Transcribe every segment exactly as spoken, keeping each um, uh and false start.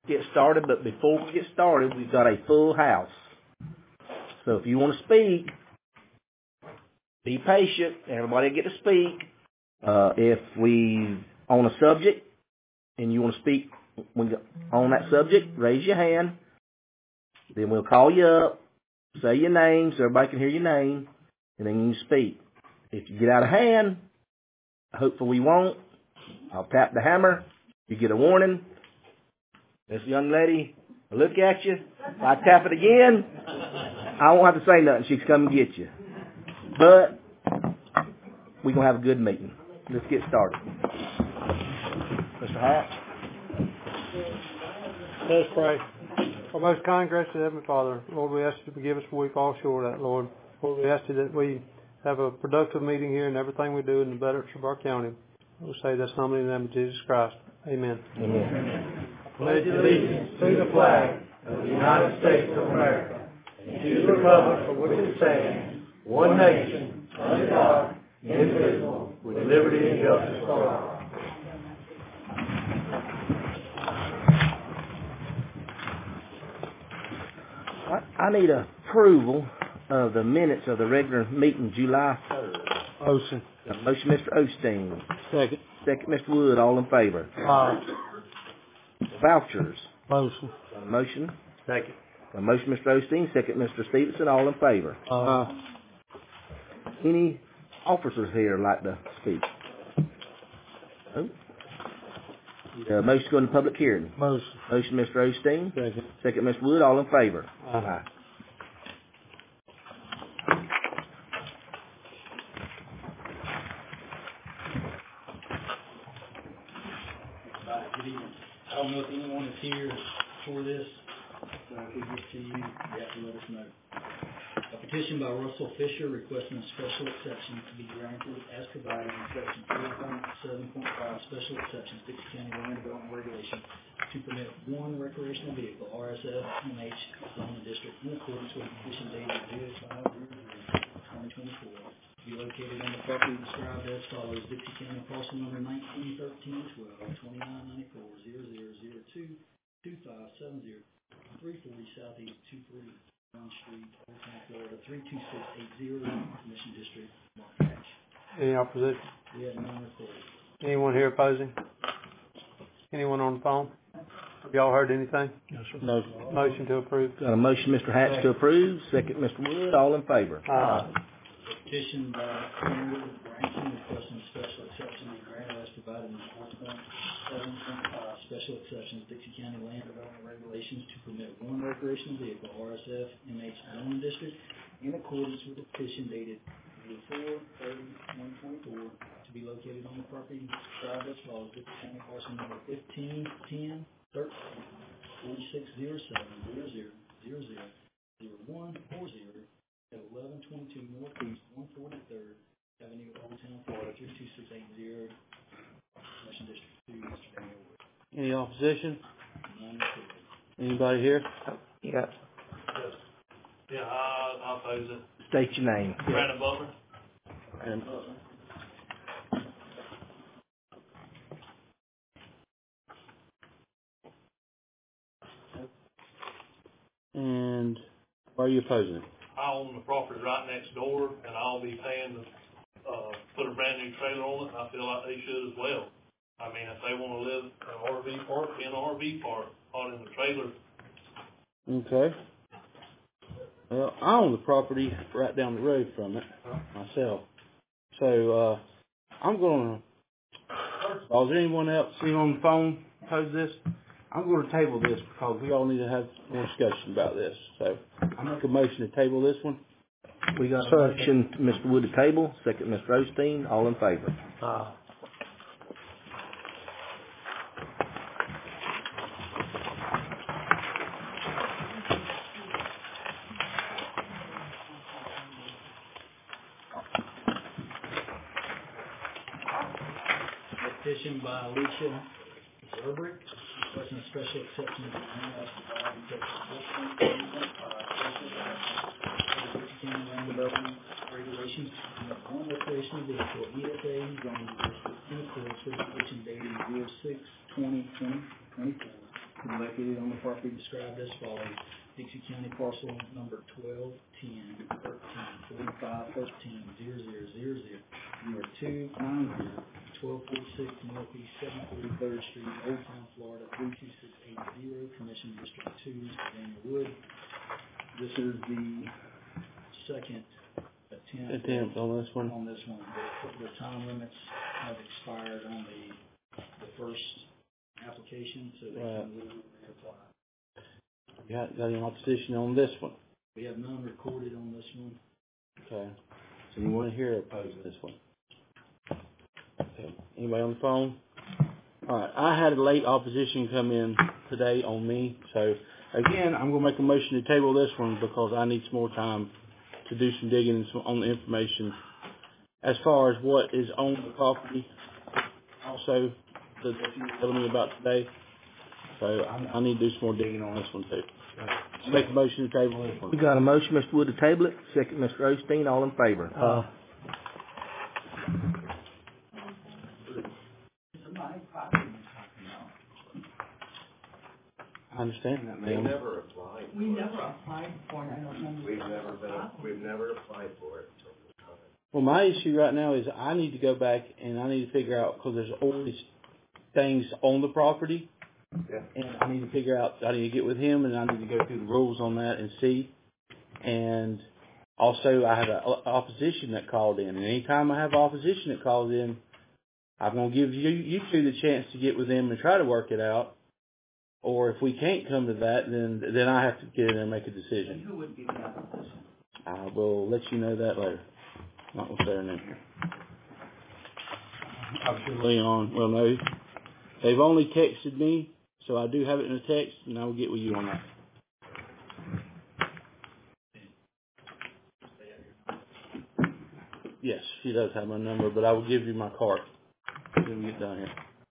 get started, but before we get started, we've got a full house. So if you want to speak, be patient. Everybody get to speak. Uh, if we on a subject and you want to speak on that subject, raise your hand. Then we'll call you up, say your name so everybody can hear your name, and then you can speak. If you get out of hand, hopefully we won't, I'll tap the hammer. You get a warning. This young lady will look at you. If I tap it again, I won't have to say nothing. She can come and get you. But we're going to have a good meeting. Let's get started. Mister Hatch. Let us pray. Our most kind, gracious Heavenly Father, Lord, we ask you to forgive us where we fall short of that, Lord. Lord, we ask you that we have a productive meeting here and everything we do in the betterance of our county. We'll say that's humbly in the name of Jesus Christ. Amen. Amen. Pledge allegiance to the flag of the United States of America and to the republic for which it stands, one nation, under God, indivisible, with liberty and justice for all. I need approval of the minutes of the regular meeting July third. Motion. Got a motion, Mister Osteen. Second. Second, Mister Wood. All in favor? Aye. Vouchers. Motion. Got a motion. Second. Got a motion, Mister Osteen. Second, Mister Stevenson. All in favor? Aye. Any officers here like to speak? No? Uh, motion to go into public hearing. Motion. Motion, Mister Osteen. Second. Second, Mister Wood. All in favor? Aye. Aye. Good evening. I don't know if anyone is here for this, so if we get to you, you have to let us know. A petition by Russell Fisher requesting a special exception to be granted as provided in section three point seven point five special exceptions Dixie County Land Development Regulations to permit one recreational vehicle, R S F M H, zone district in accordance with the petition dated zero five twenty twenty-four. To be located on the property described as follows: Dixie County parcel number nineteen thirteen twelve twenty-nine ninety-four zero zero zero two two five seven zero three forty Southeast two forty One Street, Old Town, Florida three two six eight zero, Commission District, Mark Hatch. Any opposition? We have none recorded. Anyone here opposing? Anyone on the phone? Have y'all heard anything? No, sir. No. Motion to approve. Got a motion, Mister Hatch, to approve. Second, Mister Wood. All in favor? Aye. Petition by Senator Branson requesting special exception to granted as provided in four point seven point five special exceptions Dixie County Land Development Regulations to permit one recreational vehicle, R S F M H zone district, in accordance with the petition dated four thirty twenty twenty-four, to be located on the property described as follows: Dixie County parcel number fifteen ten thirteen forty-six zero seven zero zero zero zero zero one four zero at eleven twenty-two Northeast one forty-third Avenue, Old Town, Florida three two six eight zero, Commission District two, Mister Daniel Wood. Any opposition? None recorded. Anybody here? Yeah. Yeah, I, I'll oppose it. State your name. Brandon Butler. And And why are you opposing it? I own the property right next door, and I'll be paying to uh, put a brand new trailer on it, and I feel like they should as well. I mean, if they want to live in an R V park, be in an R V park, not in the trailer. Okay. Well, I own the property right down the road from it myself. So, uh, I'm going to, first of all, is there anyone else sitting on the phone oppose this? I'm going to table this because we all need to have more discussion about this. So, I make a motion to table this one. we got a motion, Mister Wood, to table. Second, Mister Osteen. All in favor? Aye. Petition by Alicia Zerbrick requesting a special exception to the land as provided in section four point three point five special exception of the Dixie County Land Development Regulations to permit one recreational vehicle, E S A zone district, in accordance with the petition dated zero six twenty twenty twenty-four, to be located on the property described as follows. Dixie County parcel number twelve ten thirteen forty-five thirteen zero zero zero zero zero two nine zero twelve forty-six Northeast seven forty-third Street, Old Town, Florida three two six eight zero, Commission District two, Daniel Wood. This is the second attempt, attempt on this one. On this one, the, the time limits have expired on the the first application, so they Right. can legally reapply. Got, got any opposition on this one? We have none recorded on this one. Okay. So you want to hear opposing this one? Okay. Anybody on the phone? All right. I had a late opposition come in today on me. So, again, I'm going to make a motion to table this one because I need some more time to do some digging and some, on the information. As far as what is on the property, also, that you were telling me about today. So I, I need to do some more digging on this one too. Make a motion to table this one. We got a motion, Mister Wood, to table it. Second, Mister Osteen. All in favor? Uh, I understand that, They ma'am. never applied. We never applied for it, I don't know. We've never been, we've never applied for it. Well, my issue right now is I need to go back and I need to figure out, because there's always things on the property. Yeah. And I need to figure out, I need to get with him and I need to go through the rules on that and see. And also I have an opposition that called in. And anytime I have opposition that calls in, I'm going to give you, you two the chance to get with them and try to work it out. Or if we can't come to that, then then I have to get in there and make a decision. Who would be the opposition? I will let you know that later. Not with their name here. I'm sure Leon, well no, they've only texted me, so I do have it in a text, and I will get with you on that. Yes, she does have my number, but I will give you my card when we get down here.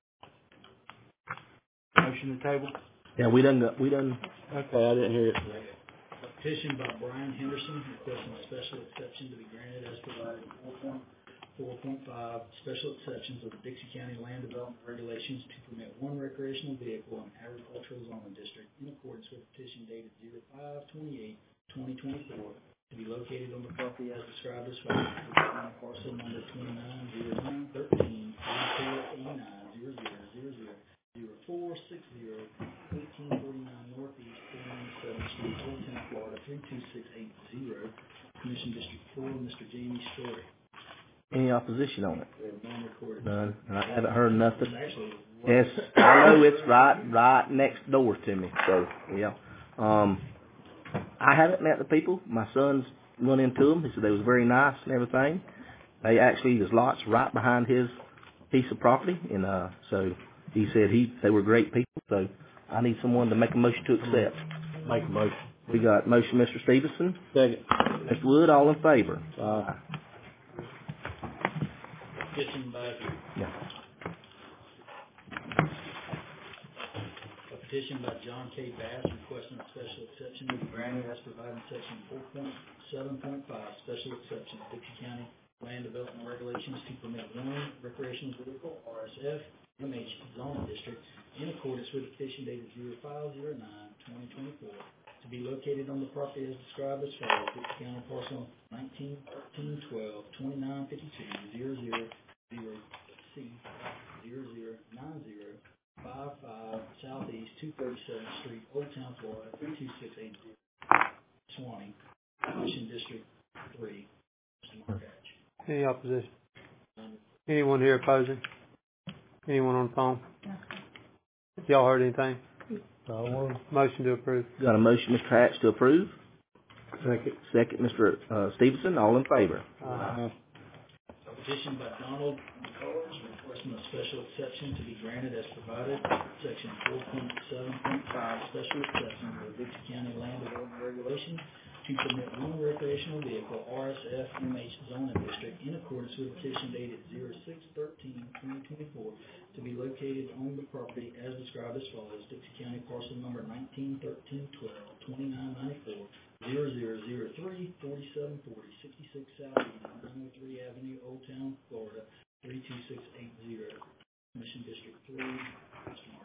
Motion to table? Yeah, we done got, we done. Okay, I didn't hear it. A petition by Brian Henderson requesting a special exception to be granted as provided in four point four point five, special exceptions of the Dixie County Land Development Regulations to permit one recreational vehicle in agricultural zoning district in accordance with petition dated zero five twenty-eight twenty twenty-four to be located on the property as described as follows. Parcel number twenty-nine zero nine thirteen eighty-four eighty-nine zero zero zero zero zero four six zero eighteen forty-nine Northeast four ninety-seventh Street, Old Town, Florida three two six eight zero. Commission District four, Mister Jamie Story. Any opposition on it? We have none recorded. None. And I haven't heard nothing. It's actually Yes, I know it's right, right next door to me. So yeah, um, I haven't met the people. My son's run into them. He said they was very nice and everything. They actually there's lots right behind his piece of property, and uh, so he said he they were great people. So I need someone to make a motion to accept. Make a motion. We got motion, Mister Stevenson. Second. Mister Wood, all in favor? Uh, petition by Yeah. a petition by John K. Bass requesting a special exception to be granted as provided in section four point seven point five, special exception of Dixie County Land Development Regulations to permit one recreational vehicle, R S F, M H zoning district, in accordance with petition dated zero five zero nine twenty twenty-four, to be located on the property as described as follows. Dixie County parcel nineteen thirteen twelve twenty-nine fifty-two zero zero zero C zero zero nine zero five five Southeast two thirty-seventh Street, Old Town, Florida three two six eight zero. Swanee, Commission District three, Mister Mark Hatch. Any opposition? None. Anyone here opposing? Anyone on the phone? Y'all heard anything? Motion to approve. Got a motion, Mister Hatch, to approve. Second. Second, Mister Uh, Stevenson, all in favor? Uh, A petition by Donald McCullers requesting a special exception to be granted as provided, section four point seven point five, special exception of the Dixie County Land Development Regulations to permit one recreational vehicle, R S F M H zoning district, in accordance with petition dated zero six thirteen twenty twenty-four, to be located on the property as described as follows. Dixie County parcel number nineteen thirteen twelve twenty-nine ninety-four zero zero zero three forty-seven forty sixty-six Southeast nine oh three Avenue, Old Town, Florida three two six eight zero. Commission District three, Mister Mark Hatch.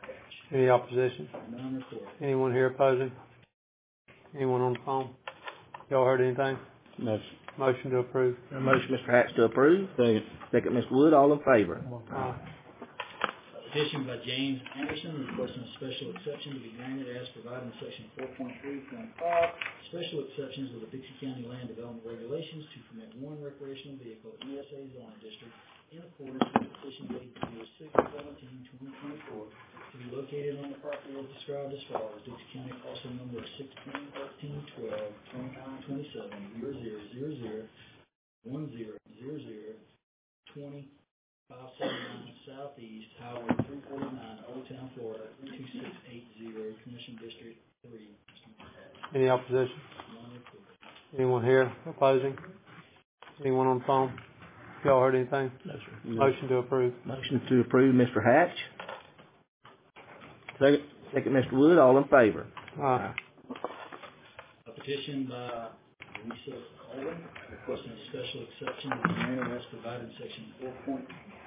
Any opposition? None recorded. Anyone here opposing? Anyone on the phone? Y'all heard anything? No. Motion to approve. A motion, Mister Hatch, to approve. Second. Second, Mister Wood, all in favor. Aye. Petition by James Anderson requesting a special exception to be granted as provided in section four point three point five, special exceptions of the Dixie County Land Development Regulations to permit one recreational vehicle in E S A zoning district in accordance with petition date zero six seventeen twenty twenty-four to be located on the property as described as follows: Dixie County parcel number sixteen thirteen twelve twenty-nine twenty-seven zero zero zero zero one zero zero zero twenty five seventy-nine Southeast Highway three forty-nine, Old Town, Florida three two six eight zero, Commission District three. Any opposition? None recorded. Anyone here opposing? Anyone on the phone? Y'all heard anything? No, sir. Motion to approve. Motion to approve, Mister Hatch. Second. Second, Mister Wood, all in favor. Aye. A petition by Lisa Colvin requesting a special exception to the manner as provided in section four point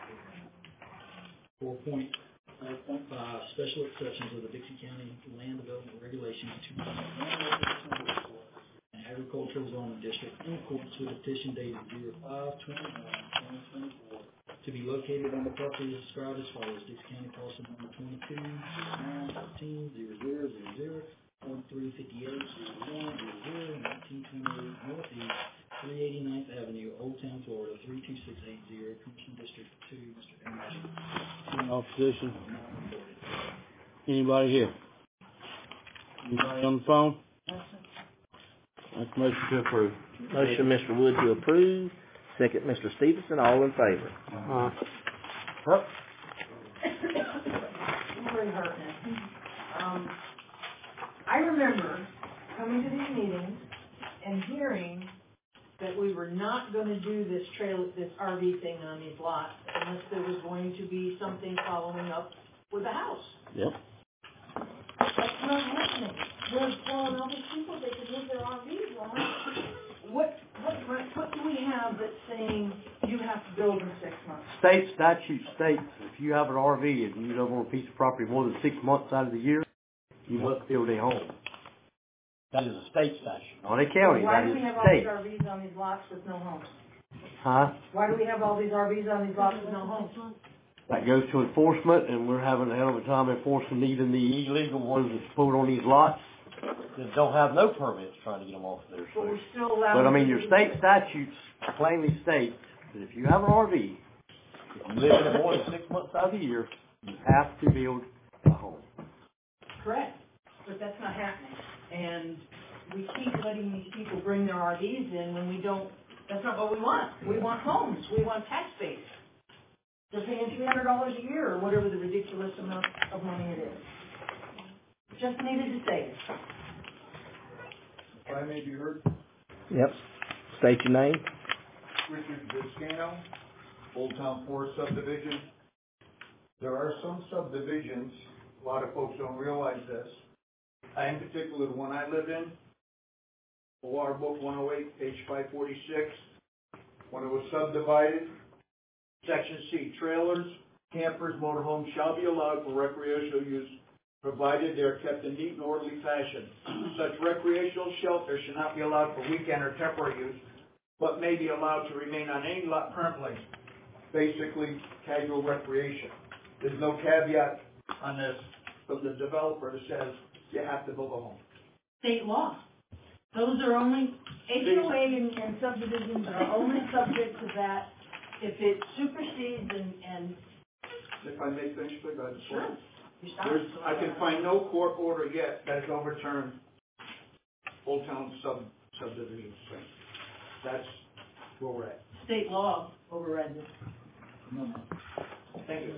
four point four point five, special exceptions of the Dixie County Land Development Regulations to permit one recreational vehicle in agricultural zoning district in accordance with petition dated zero five twenty-one twenty twenty-four to be located on the property as described as follows: Dixie County parcel number twenty-two nine thirteen zero zero zero zero point three fifty-eight zero one zero zero nineteen twenty-eight Northeast three eighty-ninth Avenue, Old Town, Florida three two six eight zero, Commission District two. Mister Anderson. Opposition. Anybody here? Anybody on the phone? Make a motion to approve. Motion, Mister Wood, to approve. Second, Mister Stevenson, all in favor. Aye. Yep. Really hurting. Um, I remember coming to these meetings and hearing that we were not going to do this trail, this R V thing on these lots unless there was going to be something following up with the house. Yep. That's not happening. We're telling all these people they could move their R Vs on. What, what, what do we have that's saying you have to build in six months? State statute states if you have an R V and you live on a piece of property more than six months out of the year, you must build a home. That is a state statute. On a county, Why that do is we have all state. these R Vs on these lots with no homes? Huh? Why do we have all these R Vs on these lots with no homes? That goes to enforcement, and we're having a hell of a time enforcing even the illegal ones that's put on these lots. That don't have no permits trying to get them off of there. But So we're still allowed. But I mean, to your do state this. statutes plainly state that if you have an R V, if you live in it more than six months out of the year, you have to build a home. Correct, but that's not happening. And we keep letting these people bring their R Vs in when we don't, that's not what we want. We want homes, we want tax base. They're paying three hundred dollars a year or whatever the ridiculous amount of money it is. Just needed to say it. If I may be heard, Yep. State your name. Richard Viscano, Old Town Forest subdivision. There are some subdivisions, a lot of folks don't realize this. I, in particular, the one I live in, O R Book one oh eight, page five forty-six, when it was subdivided, section C, trailers, campers, motorhomes shall be allowed for recreational use, provided they are kept in neat and orderly fashion. Such recreational shelter should not be allowed for weekend or temporary use, but may be allowed to remain on any lot permanently. Basically, casual recreation. There's no caveat on this from the developer that says you have to build a home. State law. Those are only, H O A and, and subdivisions are only subject to that if it supersedes and, and. If I may finish, please, I just Sure. want. There's, I can find no court order yet that has overturned Old Town sub subdivision. That's where we're at. State law overrides it. Thank you.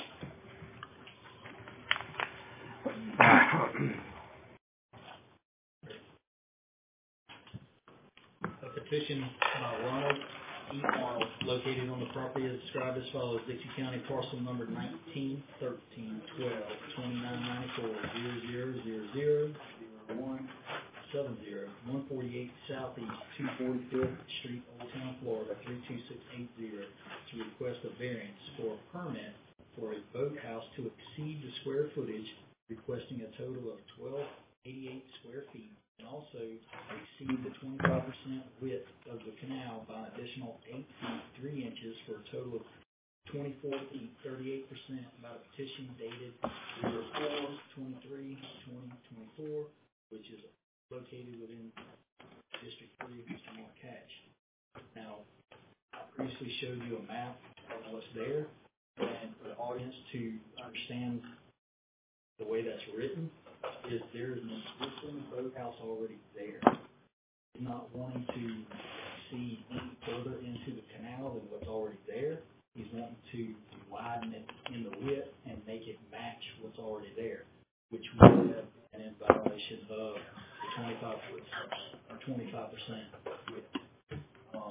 A petition by Ronald E. Arnold, located on the property as described as follows: Dixie County parcel number nineteen thirteen twelve twenty-nine ninety-four zero zero zero zero zero one seven zero one forty-eight Southeast two forty-fifth Street, Old Town, Florida three two six eight zero, to request a variance for a permit for a boathouse to exceed the square footage, requesting a total of twelve eighty-eight square feet, and also exceed the twenty-five percent width of the canal by an additional eight feet three inches for a total of twenty-four feet thirty-eight percent by the petition dated zero four twenty-three twenty twenty-four, which is located within District three of Mister Mark Hatch. Now, I previously showed you a map of what's there, and for the audience to understand the way that's written, is there is an existing boathouse already there. He's not wanting to see any further into the canal than what's already there. He's wanting to widen it in the width and make it match what's already there, which would have been in violation of the twenty-five foot or twenty-five percent width. Um,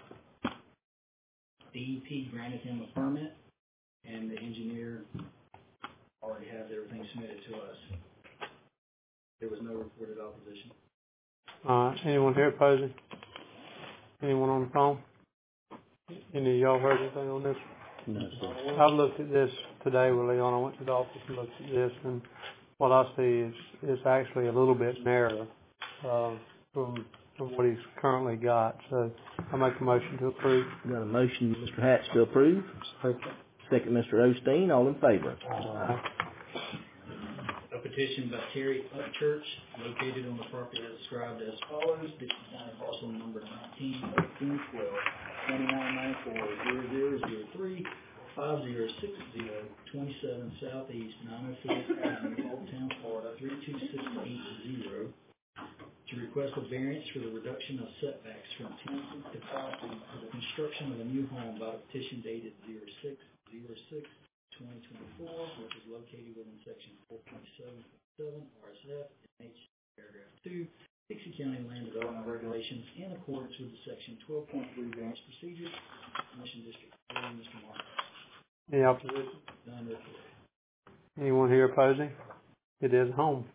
D E P granted him a permit, and the engineer already has everything submitted to us. There was no reported opposition. All right, anyone here opposing? Anyone on the phone? Any of y'all heard anything on this? No, sir. I've looked at this today with Leon. I went to the office and looked at this, and what I see is, is actually a little bit narrower, uh, from, from what he's currently got. So I make a motion to approve. We got a motion, Mister Hatch, to approve. Second, Mister Osteen. All in favor? Aye. A petition by Terry Upchurch, located on the property as described as follows: Dixon County parcel number nineteen, eighteen, twelve, twenty-nine ninety-four, zero zero zero three, five zero six zero, twenty-seven Southeast nine oh fourth Avenue, Old Town, Florida, three two six eight zero, to request a variance for the reduction of setbacks from ten feet to five feet for the construction of a new home by the petition dated zero six zero six twenty twenty-four, which is located within section four point seven seven R S F and H paragraph two, Dixie County Land Development Regulations, in accordance with the section twelve point three variance procedures, Commission District three, Mister Mark. Any opposition? None reported. Anyone here opposing? It is home.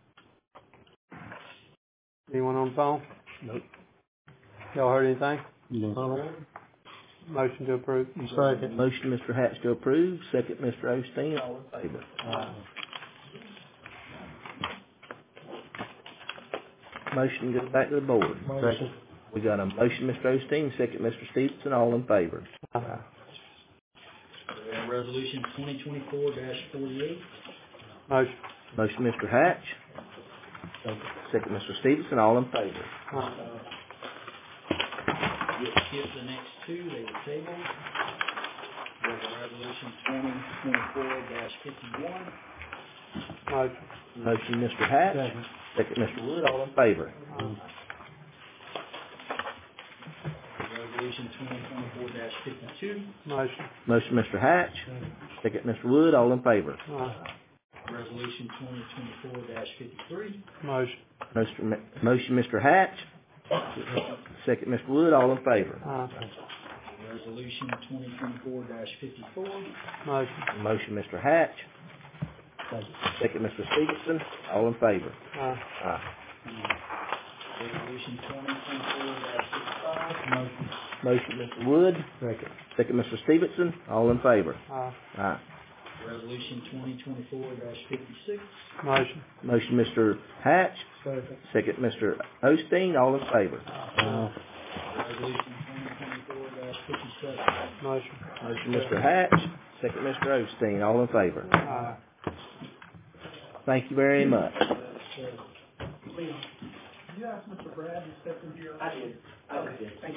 Anyone on the phone? Nope. Y'all heard anything? No. Motion to approve. Second. Motion, Mister Hatch, to approve. Second, Mister Osteen. All in favor? Aye. Motion goes back to the board. Second. We got a motion, Mister Osteen. Second, Mister Stevenson. All in favor? Aye. We have resolution twenty twenty-four forty-eight. Motion. Motion, Mister Hatch. Second, Mister Stevenson. All in favor? Aye. We'll skip the next two, they were tabled. We have resolution twenty twenty-four fifty-one. Motion. Motion, Mister Hatch. Second. Second, Mister Wood. All in favor? Aye. Resolution twenty twenty-four fifty-two. Motion. Motion, Mister Hatch. Second, Mister Wood. All in favor? Aye. Resolution twenty twenty-four fifty-three. Motion. Mister Motion, Mister Hatch. Second, Mister Wood. All in favor? Aye. Resolution twenty twenty-four fifty-four. Motion. Motion, Mister Hatch. Second, Mister Stevenson. All in favor? Aye. Aye. Resolution twenty twenty-four fifty-five. Motion. Motion, Mister Wood. Second. Second, Mister Stevenson. All in favor? Aye. Aye. Resolution twenty twenty-four fifty-six. Motion. Motion, Mister Hatch. Second. Second, Mister Osteen. All in favor? Aye. Resolution twenty twenty-four fifty-seven. Motion. Motion, Mister Hatch. Second, Mister Osteen. All in favor? Aye. Thank you very much. Did you ask Mister Brad to step in here? I did. I did. Thank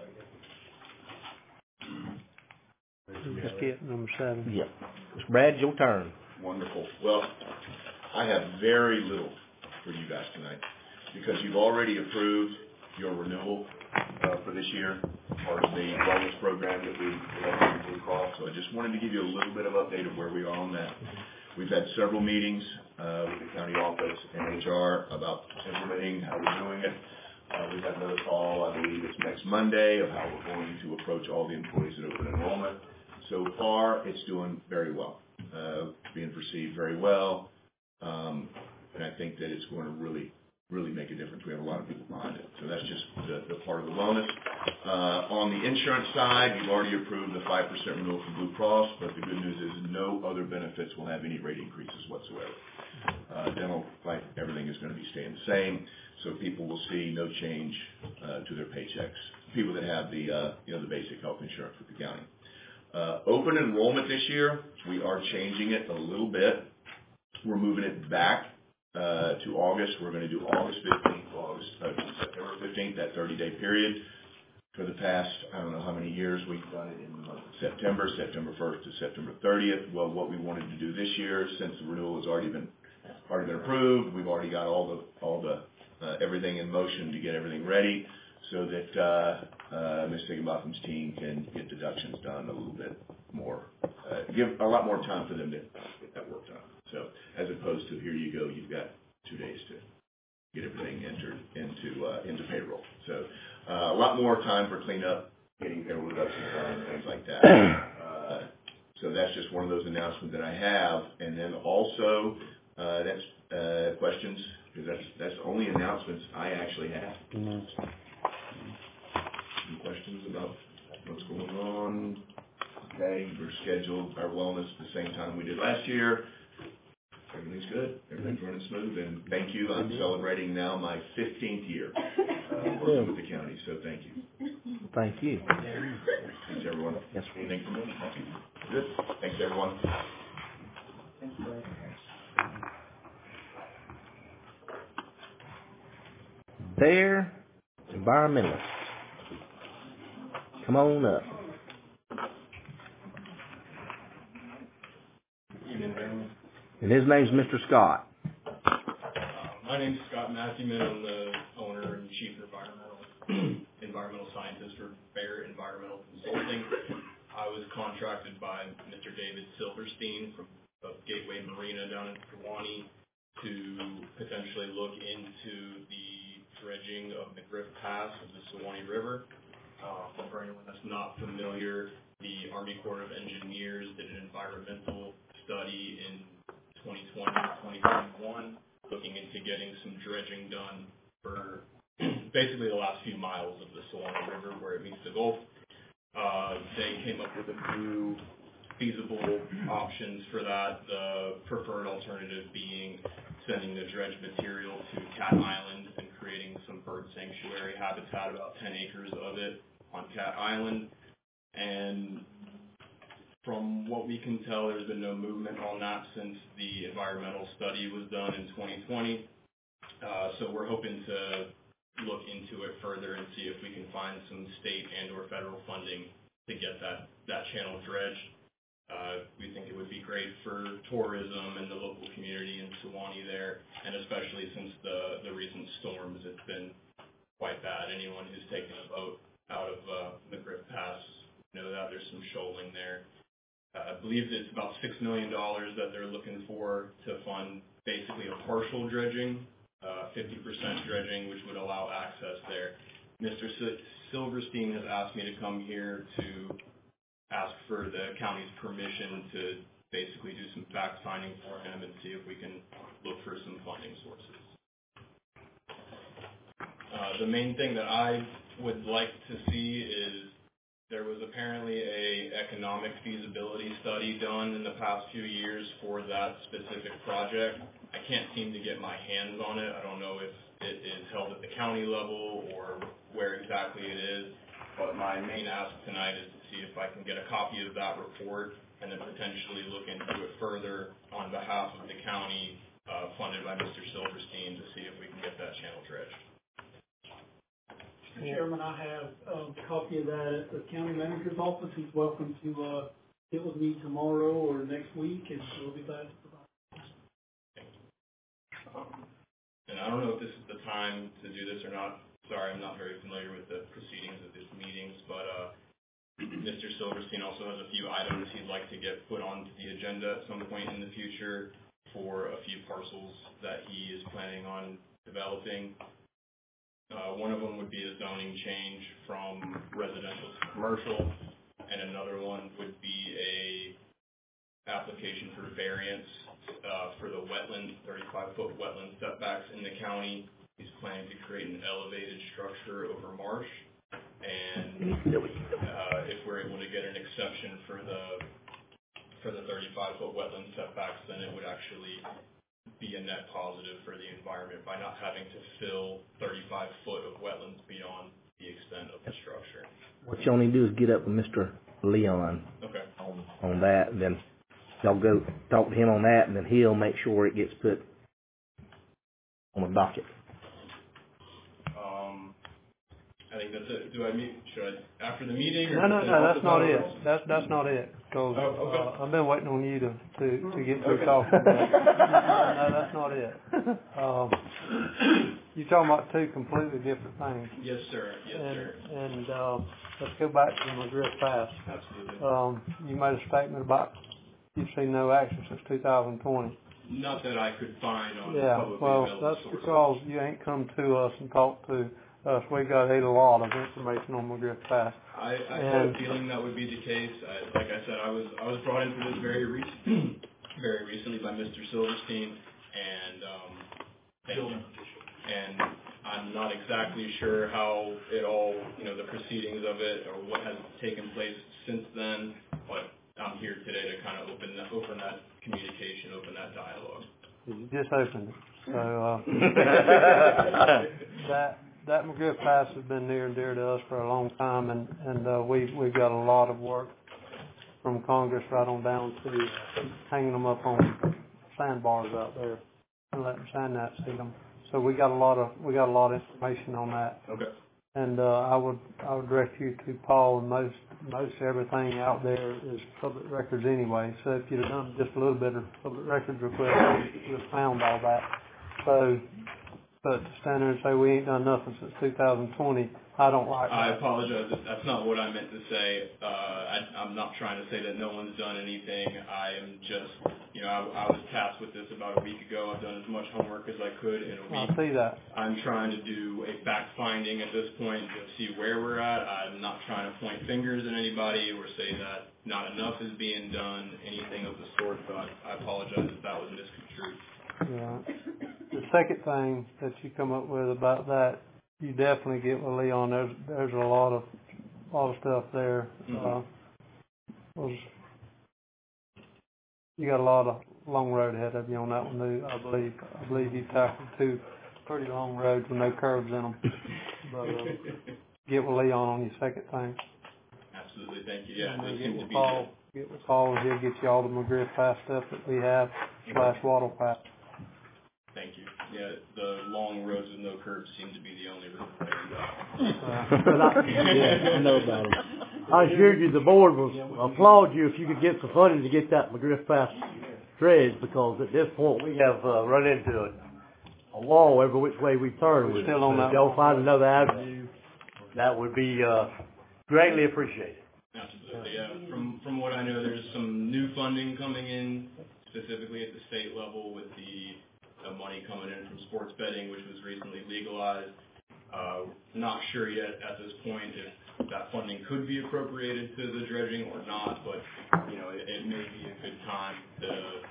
you. Just get number seven. Yep. Mister Brad, your turn. Wonderful. Well, I have very little for you guys tonight because you've already approved your renewal uh, for this year, part of the wellness program that we elected Blue Cross. So I just wanted to give you a little bit of update of where we are on that. We've had several meetings uh, with the county office and H R about implementing how we're doing it. Uh, we've had another call, I believe it's next Monday, of how we're going to approach all the employees at open enrollment. So far, it's doing very well, uh, being perceived very well, um, and I think that it's going to really, really make a difference. We have a lot of people behind it. So that's just the, the part of the wellness. Uh, on the insurance side, you've already approved the five percent renewal from Blue Cross, but the good news is no other benefits will have any rate increases whatsoever. Uh, dental, like everything is going to be staying the same, so people will see no change uh, to their paychecks. People that have the, uh, you know, the basic health insurance with the county. Uh, open enrollment this year, we are changing it a little bit. We're moving it back uh, to August. We're going to do August fifteenth, August, uh, September fifteenth, that thirty-day period. For the past, I don't know how many years, we've done it in the month of September, September first to September thirtieth. Well, what we wanted to do this year, since the renewal has already been already been approved, we've already got all the all the uh, everything in motion to get everything ready, so that uh, uh, Miz Higginbotham's team can get deductions done a little bit more, uh, give a lot more time for them to get that work done. So as opposed to here you go, you've got two days to get everything entered into uh, into payroll. So uh, a lot more time for cleanup, getting payroll deductions done, things like that. Uh, so that's just one of those announcements that I have. And then also uh, that's uh, questions, because that's that's the only announcements I actually have. Mm-hmm. Any questions about what's going on? Okay, we're scheduled our wellness at the same time we did last year. Everything's good. Everything's running smooth, and thank you. I'm celebrating now my fifteenth year uh, working with the county, so thank you. Thank you. Thanks, everyone. Yes, Anything from me? Good. Thanks, everyone. There, environmentalist. Come on up. And his name's Mister Scott. Uh, my name's Scott Matthewman. I'm the owner and chief environmental environmental scientist for Bear Environmental Consulting. I was contracted by Mister David Silverstein from of Gateway Marina down in Kewanee to potentially look into the dredging of McGriff Pass of the Suwannee River. Uh, for anyone that's not familiar, the Army Corps of Engineers did an environmental study in twenty twenty, twenty twenty-one, looking into getting some dredging done for basically the last few miles of the Suwannee River where it meets the Gulf. Uh, they came up with a few feasible options for that, the preferred alternative being sending the dredge material to Cat Island and creating some bird sanctuary habitat, about ten acres of it on Cat Island. And from what we can tell, there's been no movement on that since the environmental study was done in twenty twenty. Uh, so we're hoping to look into it further and see if we can find some state and or federal funding to get that, that channel dredged. Uh, we think it would be great for tourism and the local community in Suwannee there, and especially since the, the recent storms, it's been quite bad. Anyone who's taken a boat out of uh, McGriff Pass know that there's some shoaling there. Uh, I believe it's about six million dollars that they're looking for to fund basically a partial dredging, uh, fifty percent dredging, which would allow access there. Mister Silverstein has asked me to come here to ask for the county's permission to basically do some fact finding for him and see if we can look for some funding sources. Uh, the main thing that I would like to see is there was apparently a economic feasibility study done in the past few years for that specific project. I can't seem to get my hands on it. I don't know if it is held at the county level or where exactly it is, but my main ask tonight is to see if I can get a copy of that report and then potentially look into it further on behalf of the county, uh, funded by Mister Silverstein, to see if we can get that channel dredged. Mister Chairman, I have a copy of that at the county manager's office. He's welcome to uh, get with me tomorrow or next week, and we'll be glad to provide. Um, and I don't know if this is the time to do this or not. Sorry, I'm not very familiar with the proceedings of these meetings, but uh, Mister Silverstein also has a few items he'd like to get put onto the agenda at some point in the future for a few parcels that he is planning on developing. Uh, one of them would be a zoning change from residential to commercial, and another one would be a application for variance uh, for the wetland, thirty-five foot wetland setbacks in the county. He's planning to create an elevated structure over marsh, and uh, if we're able to get an exception for the for the thirty-five foot wetland setbacks, then it would actually be a net positive for the environment by not having to fill thirty-five foot of wetlands beyond the extent of the structure. What y'all need to do is get up with Mister Leon Okay. on, on that, and then y'all go talk to him on that, and then he'll make sure it gets put on the docket. Um, I think that's it. Do I meet, should I, after the meeting? Or No, no, no, that's not it. That's, that's not it. Cause, Oh, okay. uh, I've been waiting on you to, to, to get through talking about it. No, that's not it. Um, you're talking about two completely different things. Yes, sir. Yes, and, sir. And, uh, let's go back to McGriff Pass. Absolutely. Um, you made a statement about you've seen no action since two thousand twenty. Not that I could find on Yeah, publicly well, available that's sources. because you ain't come to us and talked to us. We got a lot of information on McGriff Pass. I, I and, had a feeling that would be the case. I, like I said, I was I was brought into this very recent, very recently by Mister Silverstein, and um, and, and I'm not exactly sure how it all, you know, the proceedings of it or what has taken place since then. But I'm here today to kind of open that, open that communication, open that dialogue. You just opened it. So uh, that that McGriff Pass has been near and dear to us for a long time, and and uh, we we've got a lot of work from Congress right on down to hanging them up on sandbars out there and letting sand gnats see them. So we got a lot of we got a lot of information on that. Okay. And uh, I would I would direct you to Paul, and most most everything out there is public records anyway. So if you'd have done just a little bit of public records request, you'd have found all that. So, but to stand there and say we ain't done nothing since two thousand twenty, I don't like that. I apologize. That's not what I meant to say. Uh, I, I'm not trying to say that no one's done anything. I am just, you know, I, I was tasked with this about a week ago. I've done as much homework as I could in a week. I see that. I'm trying to do a fact finding at this point to see where we're at. I'm not trying to point fingers at anybody or say that not enough is being done, anything of the sort. So I, I apologize if that was misconstrued. Yeah. The second thing that you come up with about that, you definitely get with Leon. There's there's a lot of lot of stuff there. Mm-hmm. Uh, was you got a lot of long road ahead of you on that one, too, I believe. I believe you tackled two pretty long roads with no curves in them. But uh, get with Leon on your second thing. Absolutely, thank you. Yeah, And they then seem get to with be. Paul. Get with Paul, and he'll get you all the McGriff Pass stuff that we have slash Wattle Pass. Thank you. Yeah, the long roads with no curbs seem to be the only road that I, yeah, I know about it. I assure you the board will applaud you if you could get some funding to get that McGriff Pass dredged, because at this point we have uh, run into a, a wall every which way we turn. We're still on that. If y'all find another avenue, that would be uh, greatly appreciated. Absolutely, yeah. From from what I know, there's some new funding coming in, specifically at the state level with the uh, money coming in from sports betting, which was recently legalized. Uh, not sure yet at this point if that funding could be appropriated to the dredging or not, but you know, it, it may be a good time to.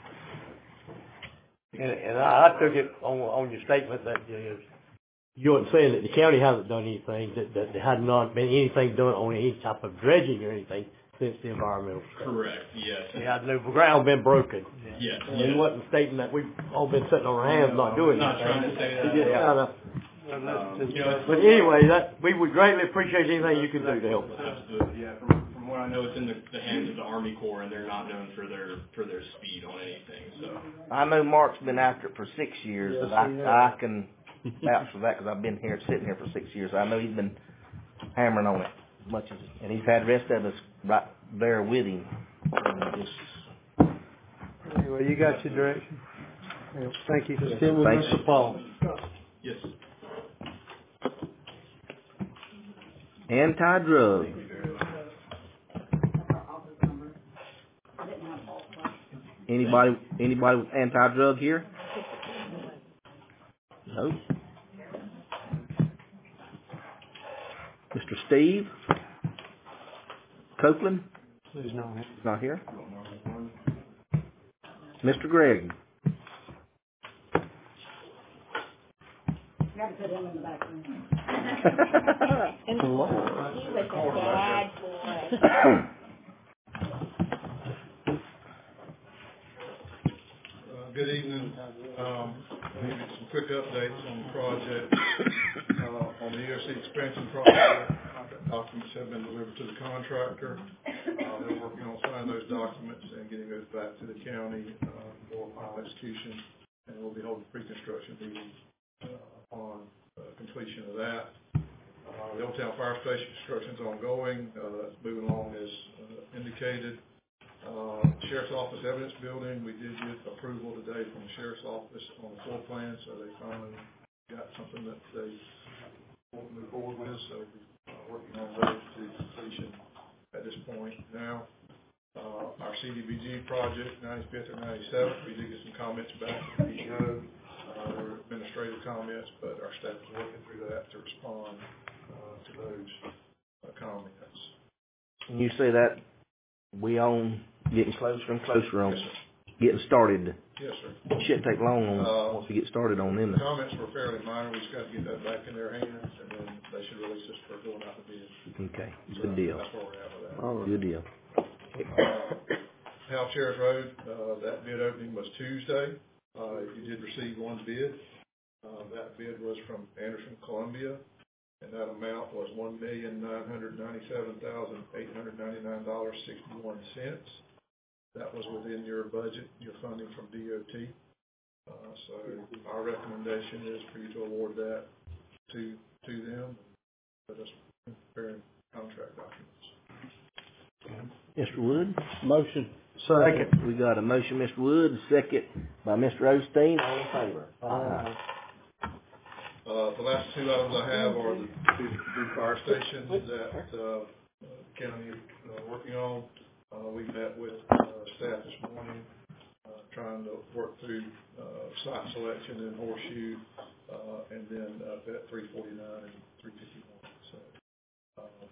And, and I, I took it on on your statement that uh, you weren't saying that the county hasn't done anything, that, that there had not been anything done on any type of dredging or anything since the environmental stuff. Correct, yes. Yeah, no ground been broken. Yes, And yes. he wasn't stating that we've all been sitting on our hands not doing I'm not anything. trying to say that. He just kinda, Um, you know, but anyway, that, we would greatly appreciate anything you can do to help us. Absolutely, yeah. From, from what I know, it's in the, the hands of the Army Corps, and they're not known for their for their speed on anything. So I know Mark's been after it for six years, Yes, but I, he has. I can vouch for that because I've been here, sitting here for six years. I know he's been hammering on it as much as, and he's had the rest of us right there with him. And just, Anyway, you got your direction. Yeah, thank you. Let's get with Thanks. Mister Paul. yes. anti-drug. Anybody, anybody with anti-drug here? No. Mister Steve Copeland? He's not here. Not here. Mister Greg? Got and put him in the back room. And Lord. He was a bad boy. Uh, Good evening. Um, I'll give you some quick updates on the project. Uh, On the E R C expansion project, contract documents have been delivered to the contractor. Uh, They're working on signing those documents and getting those back to the county uh, for final execution. And we'll be holding pre-construction meetings uh, upon uh, completion of that. Uh, The Old Town Fire Station construction is ongoing. Uh, It's moving along as uh, indicated. Uh, Sheriff's Office Evidence Building, we did get approval today from the Sheriff's Office on the floor plan, so they finally got something that they want to move forward with, so we're uh, working on those to completion at this point now. Uh, our C D B G project, ninety-fifth or ninety-seventh, we did get some comments back from P O. Uh, there were administrative comments, but our staff is working through that to respond uh, to those uh, comments. And you say that we own getting closer and closer on Yes, sir. getting started. Yes, sir. It shouldn't take long on Uh, once we get started on them. The comments were fairly minor. We just got to get that back in their hands, and then they should release us for going out to bid. Okay, So good deal. That's where we're at with that. All right. Good deal. Uh, Hal Sheriff Road, uh, that bid opening was Tuesday. Uh, you did receive one bid. Uh, that bid was from Anderson, Columbia, and that amount was one million nine hundred ninety-seven thousand eight hundred ninety-nine dollars and sixty-one cents. That was within your budget, your funding from D O T. Uh, so our recommendation is for you to award that to to them. Let us prepare contract documents. Mister Wood? Motion. Second. We got a motion, Mister Wood, second by Mister Osteen. All in favor? Aye. Uh, the last two items I have are the two, two fire stations that, uh, county is uh, working on. Uh, we met with, uh, staff this morning, uh, trying to work through, uh, site selection in Horseshoe, uh, and then, uh, at three forty-nine and three fifty-one. So, uh,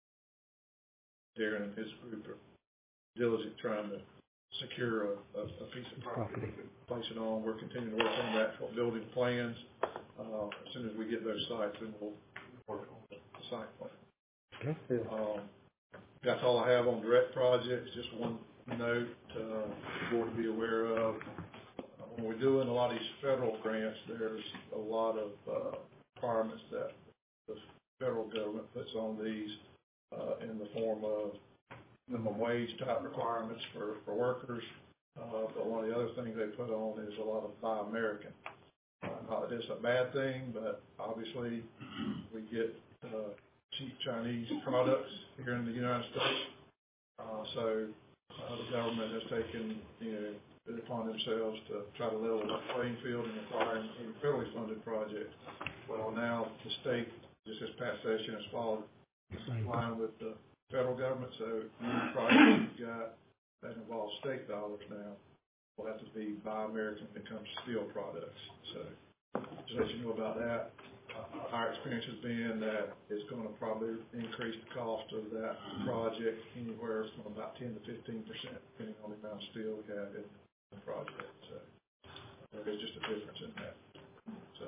Darren and his group are diligent trying to secure a, a, a piece of property to place it on. We're continuing to work on the actual building plans. Uh, as soon as we get those sites, then we'll work on the, the site plan. Okay. Um, that's all I have on direct projects. Just one note, uh, for the board to be aware of. Uh, when we're doing a lot of these federal grants, there's a lot of, uh, requirements that the federal government puts on these, uh, in the form of minimum wage type requirements for, for workers. Uh, but one of the other things they put on is a lot of Buy American. Uh, not that it's a bad thing, but obviously we get uh, cheap Chinese products here in the United States. Uh, so uh, the government has taken, you know, it upon themselves to try to level the playing field and acquire a federally funded project. Well, now the state, just this past session, has followed in line with the federal government. So any project you've got that involves state dollars now will have to be Buy American when it comes to steel products. So just let you know about that. Uh, our experience has been that it's going to probably increase the cost of that project anywhere from about ten to fifteen percent, depending on the amount of steel we have in the project. So there is just a difference in that. So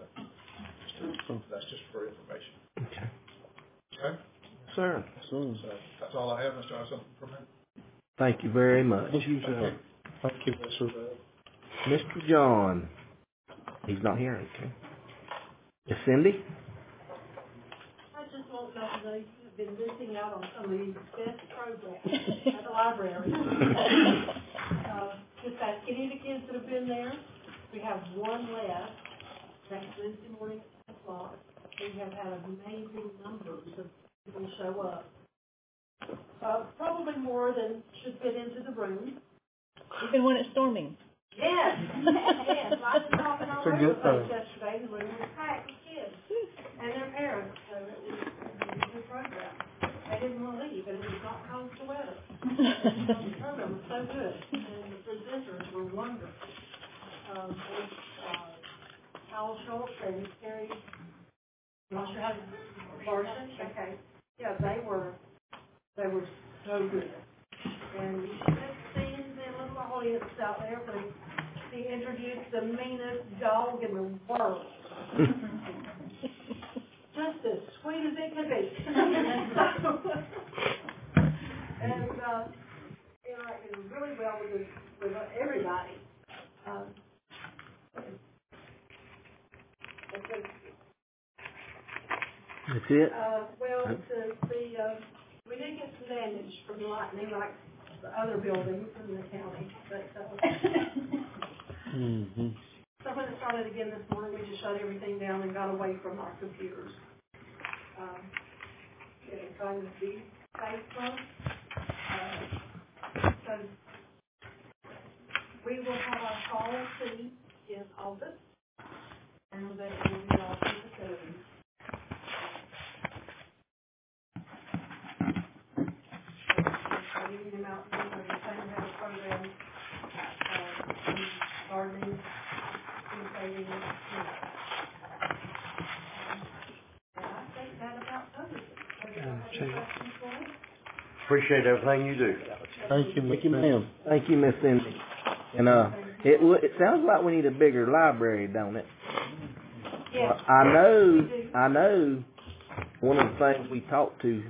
just, that's just for information. Okay. Okay? Sir. So that's all I have. Mister I have something from him. Thank you very much. Thank you, sir. Thank you, sir. Mister John. He's not here, okay. Miss Cindy? I just want to know that you've been missing out on some of these best programs at the library. uh, just ask any of the kids that have been there. We have one left next Wednesday morning at ten o'clock. We have had amazing numbers of people show up. Uh, probably more than should fit into the room. Even when it's storming. Yes, yes. I was talking all That's a over good the place thing. yesterday. The room was packed with kids and their parents. So it was, it was a good program. They didn't want to leave, and it was not because of the weather. The program was so good, and the presenters were wonderful. Um, with, uh, Howell Schultz and Terry, I'm not sure how to, Larson, okay. Yeah, they were, they were so good. And you should have seen the little audience out there when he introduced the meanest dog in the world. be. And, uh, interacted really well with, with everybody. Um, that's it. That's it? Uh, well, the, the, uh, we did get some damage from the lightning, like the other buildings in the county, but, uh, Mm-hmm. so when it started again this morning, we just shut everything down and got away from our computers. Um, you know, trying to be safe. Uh, so we will have our fall tea in August, and then we'll be all in the facilities. Leaving them out, you know, the same kind of program, uh, gardening, food saving, you know. And I think that about covers it. Have you got any questions for me? Appreciate everything you do. Thank you, Thank you, ma'am. Thank you, Miss Cindy. And, uh, it w- it sounds like we need a bigger library, don't it? Yes. I know, we do. I know one of the things we talked to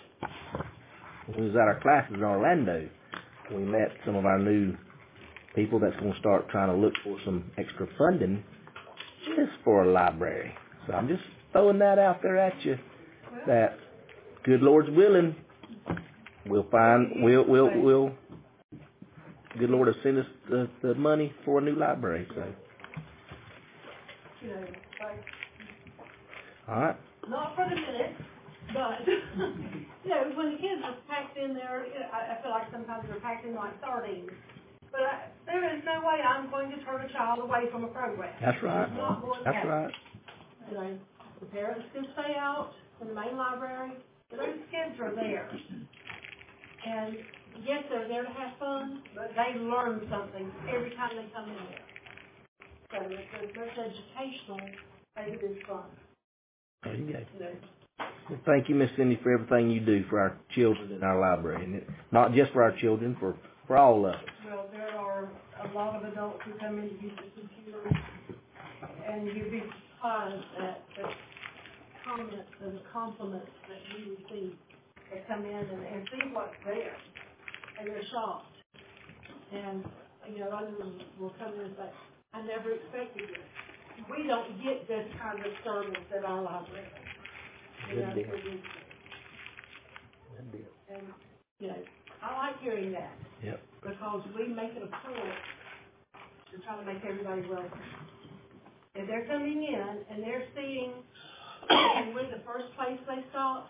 when we was at our classes in Orlando, we met some of our new people that's going to start trying to look for some extra funding just for a library. So I'm just throwing that out there at you, that good Lord's willing, we'll find, we'll, we'll, we'll, good Lord will send us the, the money for a new library, so. You know, like, All right. not for the minute, but, you know, when the kids are packed in there, you know, I, I feel like sometimes they're packed in like sardines. But I, there is no way I'm going to turn a child away from a program. That's right. It's not going to That's happen. right. You know, the parents can stay out in the main library, but those kids are there. And yes, they're there to have fun, but they learn something every time they come in there. So it's, it's educational as it is fun. There you go. You know. Well, thank you, Miss Cindy, for everything you do for our children in our library. And it, not just for our children, for, for all of us. Well, there are a lot of adults who come in to use the computers, and you'd be surprised at the comments and compliments that we receive. They come in and, and see what's there, and they're shocked. And, you know, others will come in and say, I never expected this. We don't get this kind of service at our library. You know, Good deal. it is- Good deal. and, you know, I like hearing that. Yep. Because we make it a point to try to make everybody welcome. If they're coming in and they're seeing, and we're the first place they stop,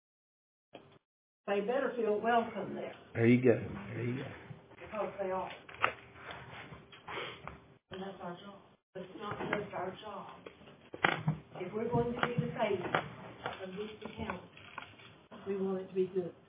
they better feel welcome there, There you go. There you go. because they are. And that's our job. But it's not just our job. If we're going to be the face of this county, we want it to be good.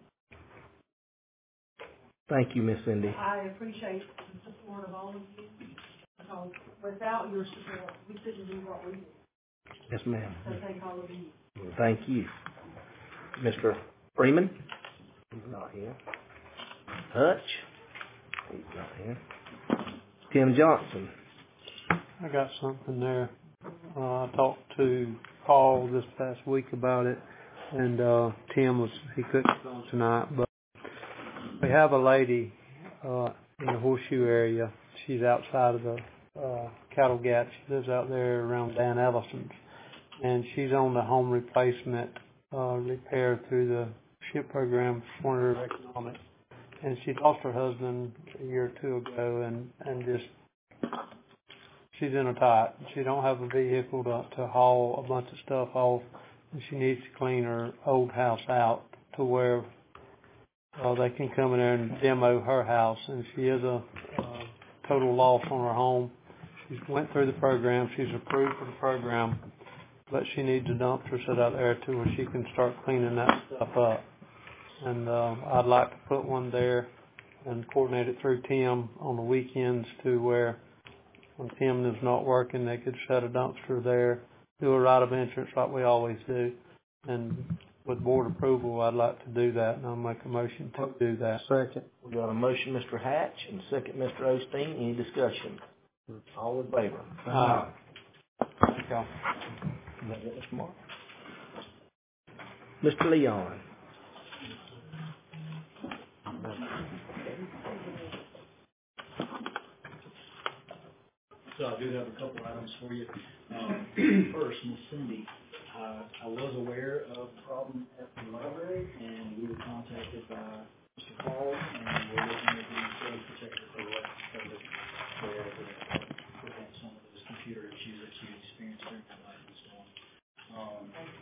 Thank you, Miss Cindy. I appreciate the support of all of you, because without your support, we couldn't do what we do. Yes, ma'am. So thank all of you. Well, thank you. Mister Freeman? He's not here. Hutch? He's not here. Tim Johnson? I got something there. Uh, I talked to Paul this past week about it, and uh, Tim was, he couldn't come tonight, but we have a lady uh, in the Horseshoe area. She's outside of the uh, cattle gap. She lives out there around Dan Ellison's, and she's on the home replacement uh, repair through the SHIP program for her economic. And she lost her husband a year or two ago, and and just she's in a tight. She don't have a vehicle to to haul a bunch of stuff off, and she needs to clean her old house out to where uh, they can come in there and demo her house. And she is a uh, total loss on her home. She went through the program. She's approved for the program, but she needs a dumpster set out there to where she can start cleaning that stuff up. And uh, I'd like to put one there and coordinate it through Tim on the weekends to where when Tim is not working, they could set a dumpster there, do a right of entrance like we always do. And with board approval, I'd like to do that, and I'll make a motion to do that. Second. We got a motion, Mister Hatch, and second, Mister Osteen. Any discussion? All in favor? Aye. Thank y'all. Is that it, Mister Mark? Mister Leon. So I do have a couple items for you. Um, first, Miss Cindy, uh, I was aware of the problem at the library, and we were contacted by Mister Paul, and we're looking at doing code protector for the electric code to prevent some of those computer issues that you experienced during that license storm. Um,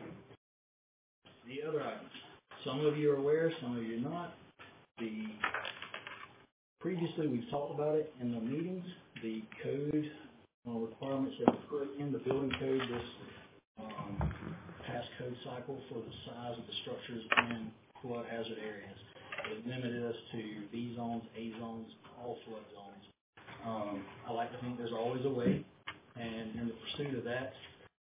the other items, some of you are aware, some of you are not. The previously we've talked about it in the meetings. The code uh, requirements that we put in the building code this um, past code cycle for the size of the structures in flood hazard areas. It limited us to B zones, A zones, all flood zones. Um, I like to think there's always a way, and in the pursuit of that,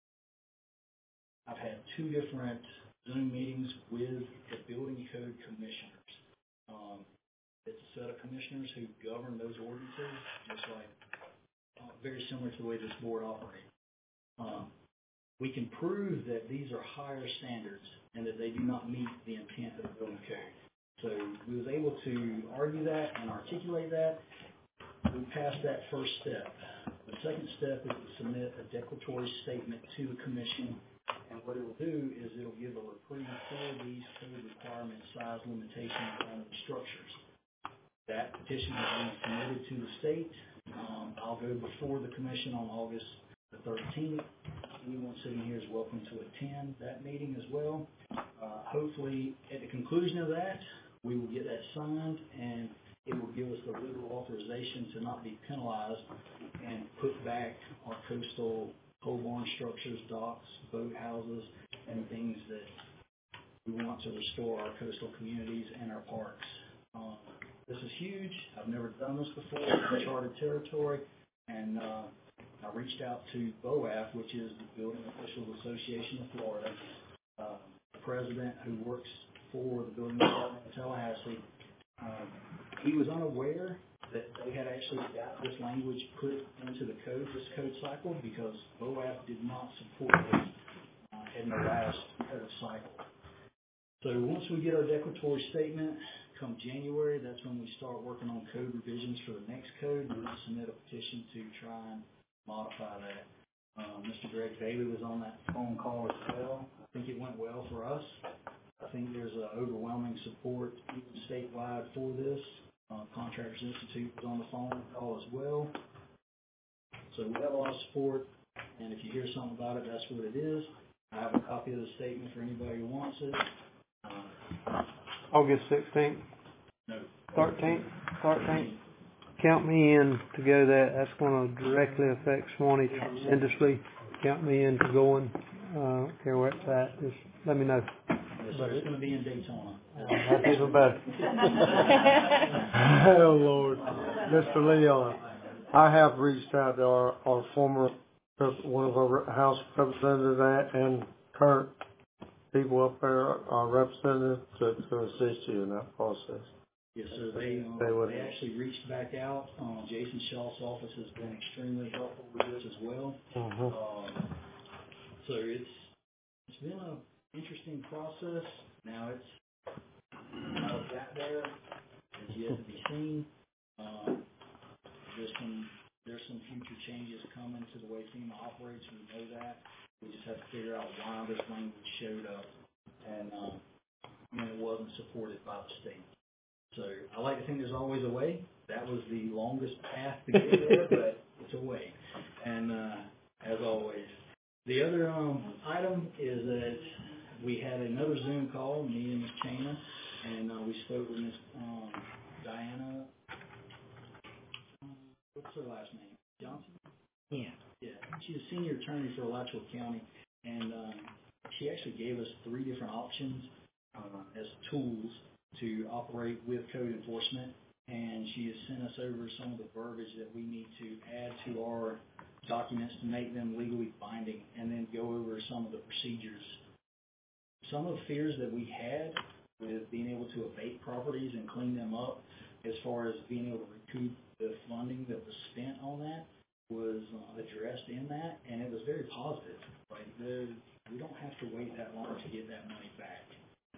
I've had two different Zoom meetings with the building code commissioners. Um, it's a set of commissioners who govern those ordinances, just like uh, very similar to the way this board operates. Um, we can prove that these are higher standards and that they do not meet the intent of the building code. So we was able to argue that and articulate that. We passed that first step. The second step is to submit a declaratory statement to the commission, and what it will do is it will give a reprieve for these code requirements, size limitations on the structures. That petition is being submitted to the state. Um, I'll go before the commission on August the thirteenth. Anyone sitting here is welcome to attend that meeting as well. Uh, hopefully, at the conclusion of that, we will get that signed, and it will give us the legal authorization to not be penalized and put back our coastal pole barn structures, docks, boat houses, and things that we want to restore our coastal communities and our parks. Um, this is huge. I've never done this before. It's uncharted territory, and uh, I reached out to B O A F, which is the Building Officials Association of Florida, uh, the president who works for the building department in Tallahassee. Um, he was unaware that they had actually got this language put into the code, this code cycle, because B O A F did not support this uh, in the last code cycle. So once we get our declaratory statement, come January, that's when we start working on code revisions for the next code. We're going to submit a petition to try and modify that. Uh, Mister Greg Bailey was on that phone call as well. I think it went well for us. I think there's uh, overwhelming support even statewide for this. Uh, Contractors Institute was on the phone call as well. So we have a lot of support, and if you hear something about it, that's what it is. I have a copy of the statement for anybody who wants it. Uh, August sixteenth? No. thirteenth? thirteenth? Count me in to go that. That's going to directly affect Swanee tremendously. Count me in to going. Uh, I don't care where it's at. Just let me know. Yes, sir. It's going to be in Daytona. That's even better. Oh, Lord. Mister Leon, I have reached out to our, our former, one of our House representatives and current people up there, our representatives, to, to assist you in that process. Yes, sir. They, um, They would. they actually reached back out. Um, Jason Shell's office has been extremely helpful with this as well. Uh-huh. Um, so it's it's been an interesting process. Now it's how it got there is yet to be seen. Um, there's some there's some future changes coming to the way FEMA operates. We know that. We just have to figure out why this language showed up, and um, and it wasn't supported by the state. So I like to think there's always a way. That was the longest path to get there, but it's a way. And uh, as always, the other um, item is that we had another Zoom call, me and Miz Chana, and uh, we spoke with Miz Um, Diana. Um, what's her last name? Johnson? Yeah. Yeah. She's a senior attorney for Alachua County, and um, she actually gave us three different options uh, as tools to operate with code enforcement, and she has sent us over some of the verbiage that we need to add to our documents to make them legally binding, and then go over some of the procedures. Some of the fears that we had with being able to abate properties and clean them up, as far as being able to recoup the funding that was spent on that, was uh, addressed in that, and it was very positive. Like, the, we don't have to wait that long to get that money back.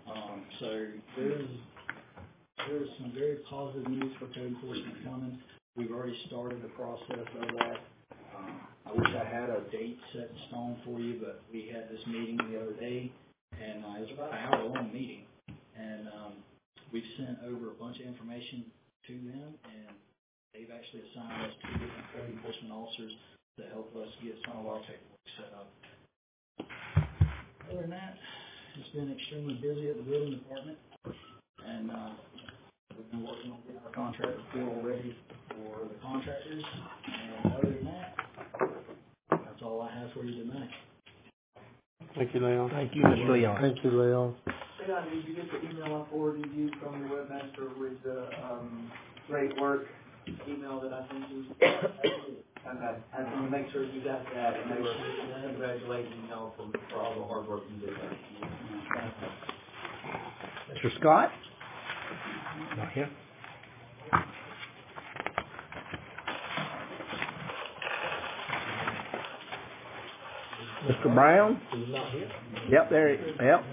Um, so there's, there's some very positive news for code enforcement coming. We've already started the process of that. Um, I wish I had a date set in stone for you, but we had this meeting the other day, and uh, it was about an hour-long meeting. And um, we've sent over a bunch of information to them, and they've actually assigned us two different code enforcement officers to help us get some of our paperwork set up. Other than that, it's been extremely busy at the building department, and uh, we've been working on getting our contract bill ready for the contractors. And other than that, that's all I have for you tonight. Thank you, Leon. Thank you, Mister Leon. Thank you, Leon. Leon, did you get the email I forwarded you from the webmaster with the, um, great work email that I sent you? Okay, I just want to make sure you got that, and they were congratulating you all for, for all the hard work you did. Mister Scott? Not here. Mister Brown? He's not here? Yep, there he, yep.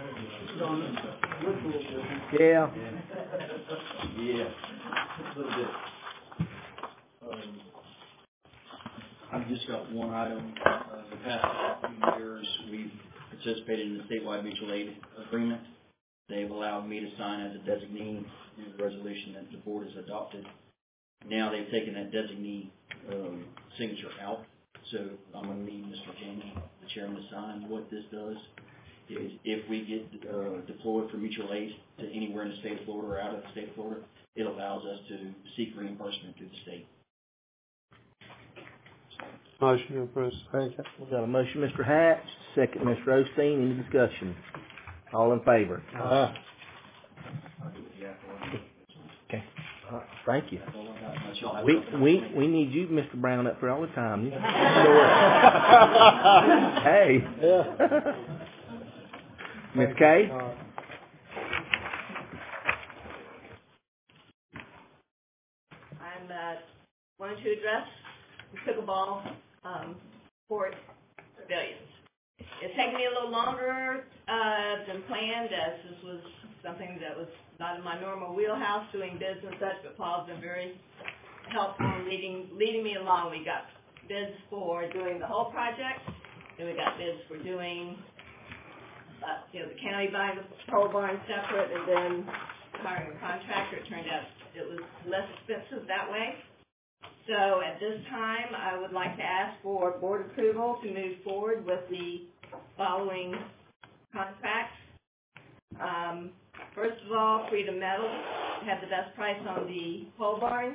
Yeah. Yeah, a little bit. Um, I've just got one item. Uh, the past few years, we've participated in the statewide mutual aid agreement. They've allowed me to sign as a designee in the resolution that the board has adopted. Now they've taken that designee um, signature out, so I'm going to need Mister Jamie, the chairman, to sign. What this does is if we get uh, deployed for mutual aid to anywhere in the state of Florida or out of the state of Florida, it allows us to seek reimbursement through the state. Motion approved. Thank you. We got a motion, Mister Hatch, second, Mister Osteen. Any discussion? All in favor? Aye. Okay. Uh, thank you. We we we need you, Mister Brown, up for all the time. You hey. Yeah. Miz Kay? I'm uh, wanting to address the pickleball um, court pavilions. It's taken me a little longer uh, than planned, as this was something that was not in my normal wheelhouse, doing bids and such, but Paul's been very helpful in leading, leading me along. We got bids for doing the whole project, and we got bids for doing, uh, you know, the county buying the pole barn separate, and then hiring a contractor. It turned out it was less expensive that way. So at this time, I would like to ask for board approval to move forward with the following contracts. Um, first of all, Freedom Metal had the best price on the pole barns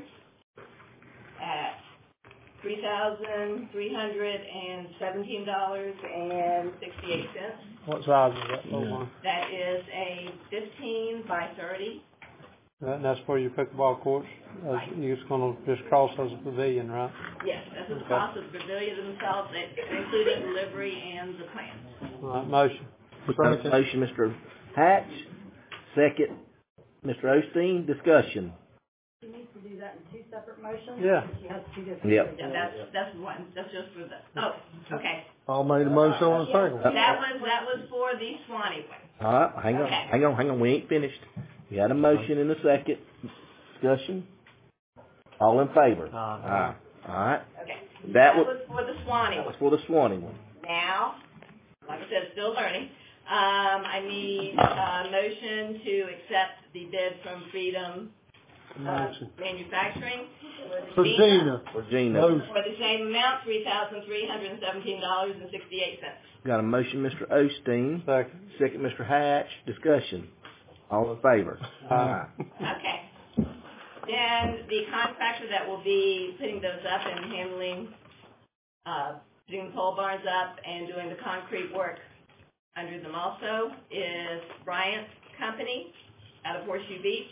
at three thousand three hundred seventeen dollars and sixty-eight cents. What size is that pole barn? That is a fifteen by thirty. That, that's for your pickleball courts? Right. You're just gonna just cross as a pavilion, right? Yes, that's the cost of the pavilion themselves, including delivery and the plans. All right, motion. Motion, Mister Hatch. Second, Mister Osteen. Discussion. You need to do that in two separate motions? Yeah. You have two different. Yep. Yeah, that's, that's one, that's just for the, oh, okay. I'll make the motion on the second one. That was, that was for the Swanee one. All right, hang on, Okay. hang on, hang on. We ain't finished. We had a motion in a second. Discussion. All in favor? Aye. All right. Okay. That That was, was for the Swanee that was one. for the Swanee one. Now, like I said, still learning. Um, I need a motion to accept the bid from Freedom uh, Manufacturing. Regina. Regina. For the same amount, three thousand three hundred seventeen dollars and sixty-eight cents. Got a motion, Mister Osteen. Second. Second, Mister Hatch. Discussion. All in favor? Aye. Okay. Then the contractor that will be putting those up and handling, uh, putting the pole barns up and doing the concrete work under them also is Bryant Company out of Horseshoe Beach.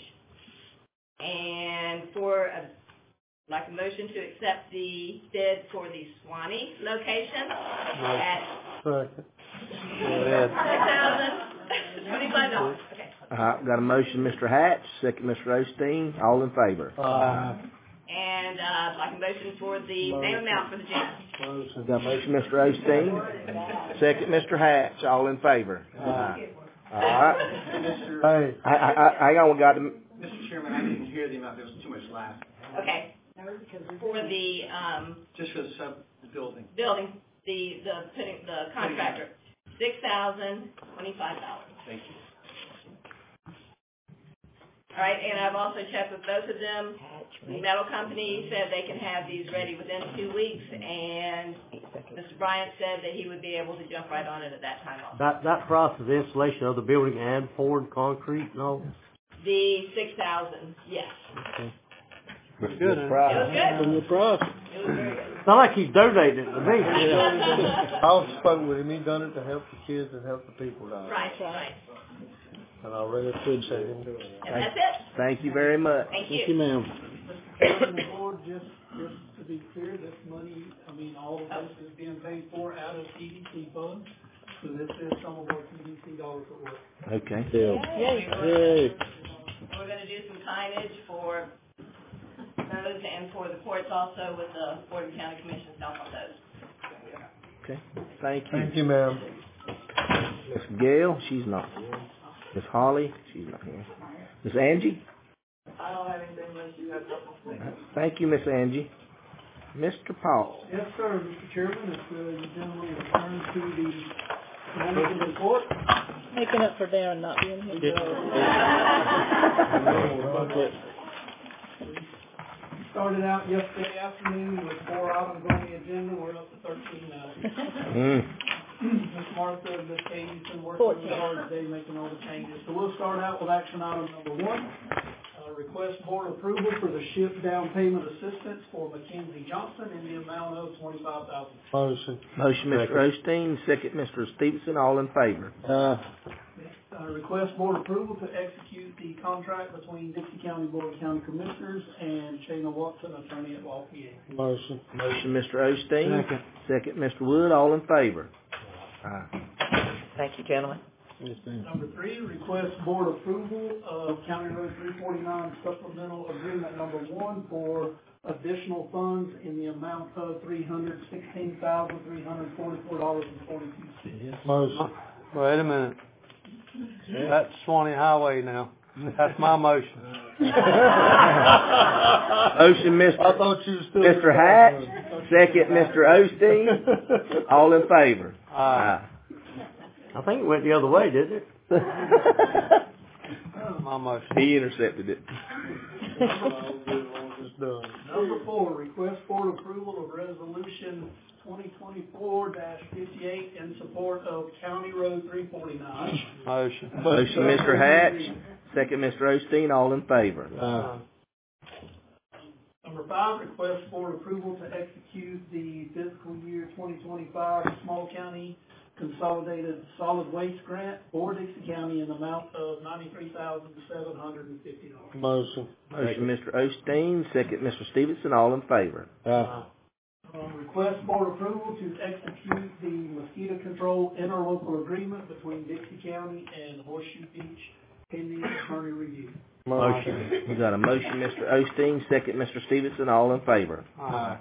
And for, a, like a motion to accept the bid for the Swanee location at Second. six thousand twenty-five dollars. Okay. All right, got a motion, Mister Hatch. Second, Mister Osteen. All in favor? Aye. And, uh, like a motion for the same amount for the gym. Got a motion, Mister Osteen. Second, Mister Hatch. All in favor? Aye. All right. Mister Hey. I, I, I, hang on, we got to... Mister Chairman, I didn't hear the amount, there was too much laugh. Okay. For the, um, Just for the sub building. building, the, the, putting, the contractor, six thousand twenty-five dollars. Thank you. All right, and I've also checked with both of them. The metal company said they can have these ready within two weeks, and Mister Bryant said that he would be able to jump right on it at that time also. That, that price is the installation of the building and pouring concrete and all? The six thousand, yes. Okay. It's good. It was good. Good price. It was very good. It's not like he's donating it to me. I also spoke with him. He done it to help the kids and help the people down. Right, right. And I really appreciate him doing it. And that's it. Thank you very much. Thank you. Thank you, ma'am. Mister Chairman, the board, just, just to be clear, this money, I mean, all of this is being paid for out of T D C funds. So this is some of our T D C dollars at work. Okay. Yeah. Yay. Yay. We're gonna do some signage for those and for the courts also with the Board and County Commission's help on those. Okay. Thank you. Thank you, ma'am. Miss Gail, she's not here. Miss Holly, she's not here. Miss Angie? I don't have anything unless you have something. Thank you, Miss Angie. Mister Paul. Yes, sir, Mister Chairman, if uh, you gentlemen return to the manager's report. Making up for Darren not being here. We started out yesterday afternoon with four items on the agenda, we're up to thirteen now. Mm. Miss Martha and Miss Katie's been working really hard today, making all the changes. So we'll start out with action item number one. Uh, request board approval for the SHIP down payment assistance for Mackenzie Johnson in the amount of twenty-five thousand dollars. Motion. Motion, Mister Osteen, second, Mister Stevenson, all in favor. Uh, Uh, request board approval to execute the contract between Dixie County Board of County Commissioners and Shayna Watson, attorney at law P A. Motion. Motion, Mister Osteen. Second. Second, Mister Wood, all in favor. Aye. Thank you, gentlemen. yes, ma'am. Number three, request board approval of County Road three forty-nine supplemental agreement number one for additional funds in the amount of three hundred sixteen thousand, three hundred forty-four dollars and forty-two cents. Motion. Wait a minute. That's Swanee Highway now. That's my motion. Motion, Mister I thought you was still. Mister Hatch. Second, Mister Osteen, all in favor. Aye. I think it went the other way, didn't it? My motion. He intercepted it. It's done. Number four, request board approval of resolution twenty twenty-four fifty-eight in support of County Road three forty-nine. Motion. Motion, Mister Hatch. Second, Mister Osteen, all in favor. Uh, Number five, request board approval to execute the fiscal year twenty twenty-five Small County Consolidated Solid Waste Grant for Dixie County in the amount of ninety-three thousand, seven hundred fifty dollars. motion. Motion, Mister Osteen. Second, Mister Stevenson, all in favor. Uh, Um, request board approval to execute the mosquito control interlocal agreement between Dixie County and Horseshoe Beach pending attorney review. Motion. We got a motion, Mister Osteen. Second, Mister Stevenson, all in favor. Aye.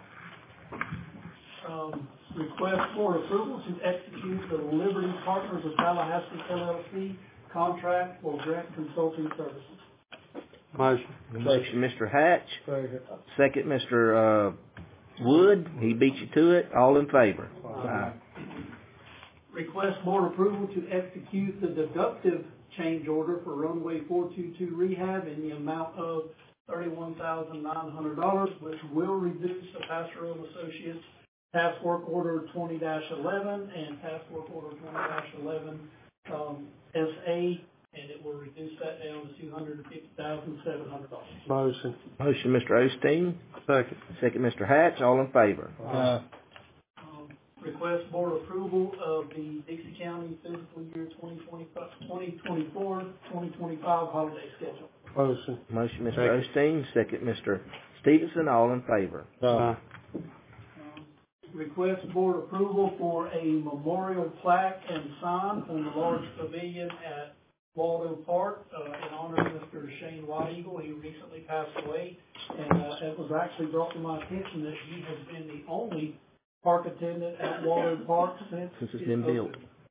Um, request for approval to execute the Liberty Partners of Tallahassee L L C contract for grant consulting services. Motion. Motion, Mister Hatch. second. Second, Mister Uh, Wood. He beat you to it. All in favor. Aye. Request board approval to execute the deductive change order for runway four two two rehab in the amount of thirty-one thousand nine hundred dollars, which will reduce the Pastoral Associates Task Work Order twenty eleven and Task Work Order twenty eleven um, S A, and it will reduce that down to two hundred fifty thousand seven hundred dollars. Motion. Motion, Mister Osteen. Second. Second, Mister Hatch, all in favor. Uh, Um, request board approval of the Dixie County fiscal year twenty twenty-four, twenty twenty-five holiday schedule. motion. Motion, Mister Osteen. Second, Mister Stevenson, all in favor. Uh, Request board approval for a memorial plaque and sign on the large pavilion at Waldo Park uh, in honor of Mister Shane White Eagle. He recently passed away, and uh, it was actually brought to my attention that he has been the only park attendant at Waldo Park since Since it's been built.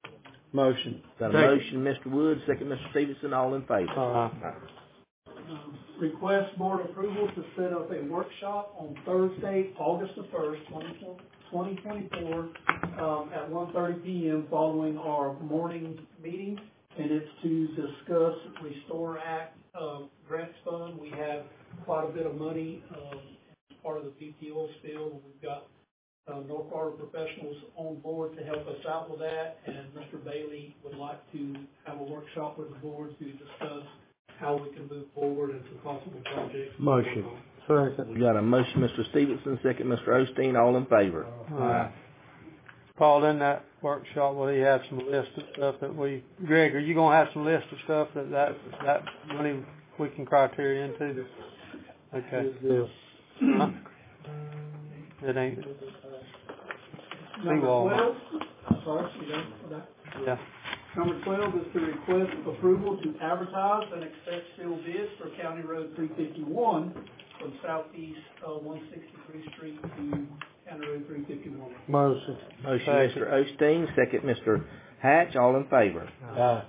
Motion. Got a Second. motion, Mister Wood, second, Mister Stevenson, all in favor? Aye. Um, Request board approval to set up a workshop on Thursday, August the first, twenty twenty-four, um, at one thirty P M following our morning meeting, and it's to discuss Restore Act, uh, grants fund. We have quite a bit of money, um, as part of the B P oil spill. We've got, uh, North Florida professionals on board to help us out with that, and Mister Bailey would like to have a workshop with the board to discuss how we can move forward into possible projects. Motion. Second. We got a motion, Mister Stevenson, second, Mister Osteen, all in favor? Aye. Paul, in that workshop, will he have some list of stuff that we, Greg, are you gonna have some list of stuff that, that, that money we can criteria into? Okay. Huh? It ain't. Number Seawall. twelve, sorry, you done with that? Yeah. Number twelve is to request approval to advertise and accept sealed bids for County Road three fifty-one from southeast, uh, one sixty-three Street to County Road three fifty-one. Motion. Motion, Mister Osteen, second, Mister Hatch, all in favor? Aye.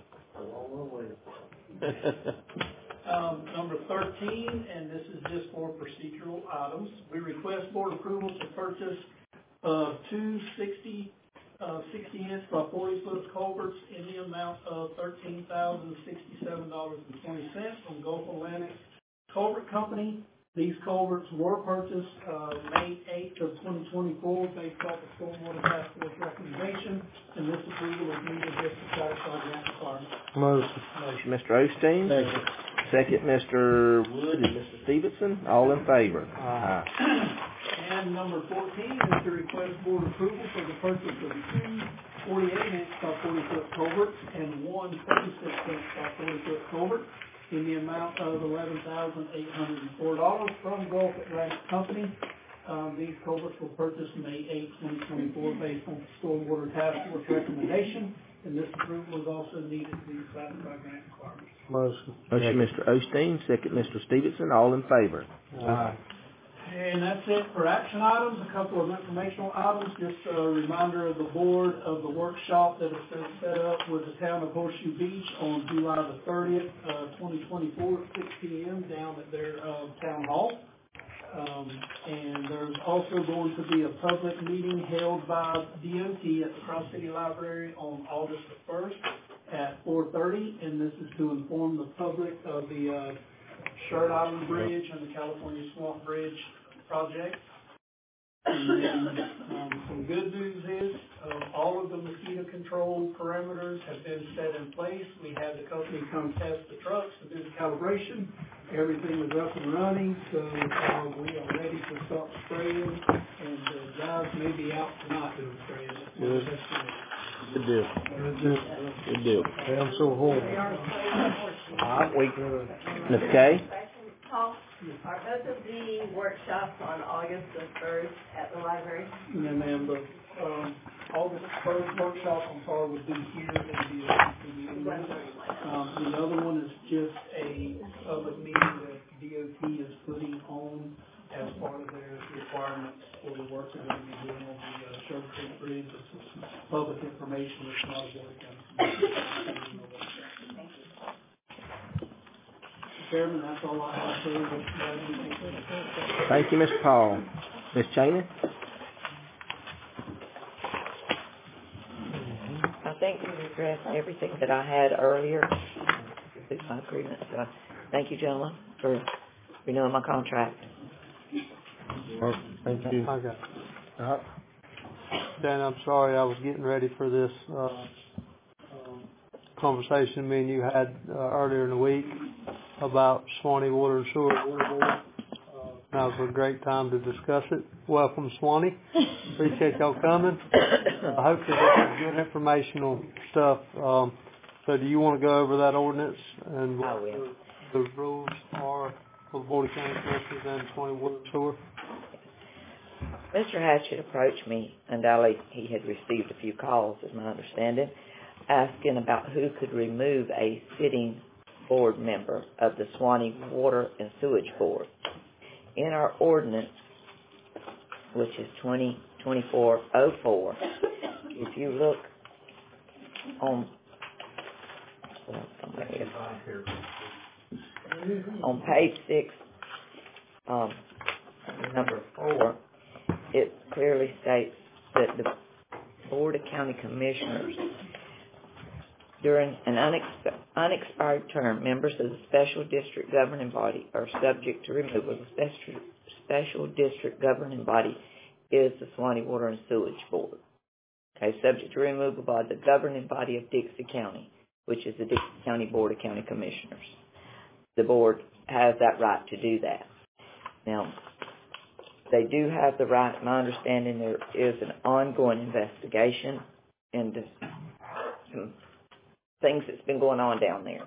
Um, number thirteen, and this is just for procedural items, we request board approval to purchase, uh, two sixty, uh, sixty inch by forty foot culverts in the amount of thirteen thousand sixty-seven dollars and twenty cents from Gulf Atlantic Culvert Company. These culverts were purchased, uh, May eighth of twenty twenty-four based off the Stormwater Task Force recommendation, and this approval is needed just to satisfy grant requirements. Motion. Motion, Mister Osteen. Second. Second, Mister Wood and Mister Stevenson, all in favor? Aye. And number fourteen is to request board approval for the purchase of two forty-eight inch by forty foot culverts and one thirty-six inch by forty foot culvert in the amount of eleven thousand eight hundred four dollars from Gulf Atlantic Company. Um, these culverts were purchased May eighth, twenty twenty-four based on the Stormwater Task Force recommendation, and this approval is also needed to satisfy grant requirements. Motion. Motion, Mister Osteen, second, Mister Stevenson, all in favor? Aye. And that's it for action items. A couple of informational items, just a reminder of the board of the workshop that has been set up with the town of Horseshoe Beach on July the thirtieth, uh, twenty twenty-four at six P M down at their, uh, town hall. Um, and there's also going to be a public meeting held by D O T at the Cross City Library on August the first at four thirty, and this is to inform the public of the, uh, Shirt Island Bridge and the California Swamp Bridge project. And then, um, some good news is, um, all of the mosquito control parameters have been set in place. We had the company come test the trucks and do the calibration. Everything is up and running, so, uh, we are ready to start spraying, and the guys may be out tonight doing spraying. Good. Good deal. Good deal. Hey, I'm so horrible. All right, we, Miz Kay? Paul, are both of the workshops on August the first at the library? And then the, um, August first workshop, I'm sorry, would be here at the, um, the other one is just a public meeting that D O T is putting on as part of their requirements for the work they're going to be doing on the, uh, Sugar Creek Bridge. It's just public information, it's not a board council. Chairman, that's all I have for you. Thank you, Mister Paul. Miz Cheney? I think we addressed everything that I had earlier with my agreement. So thank you, gentlemen, for renewing my contract. Thank you. Okay. Uh, Dan, I'm sorry, I was getting ready for this, uh, um, conversation me and you had, uh, earlier in the week about Swanee Water and Sewer Water Board. Uh, That was a great time to discuss it. Welcome, Swanee. Appreciate y'all coming. Uh, hopefully this is good informational stuff. Um, so do you want to go over that ordinance and I what will. the, the rules are for the Board of County Commissioners and Swanee Water and Sewer? Mister Hatchett approached me, and Ali, he had received a few calls, is my understanding, asking about who could remove a sitting board member of the Swanee Water and Sewage Board. In our ordinance, which is twenty twenty-four oh four, if you look on, well, somebody else. On page six, um, number four, it clearly states that the Board of County Commissioners, during an unex- unexpired term, members of the special district governing body are subject to removal. The special, special district governing body is the Suwannee Water and Sewage Board. Okay, subject to removal by the governing body of Dixie County, which is the Dixie County Board of County Commissioners. The board has that right to do that. Now, they do have the right, my understanding, there is an ongoing investigation into some things that's been going on down there.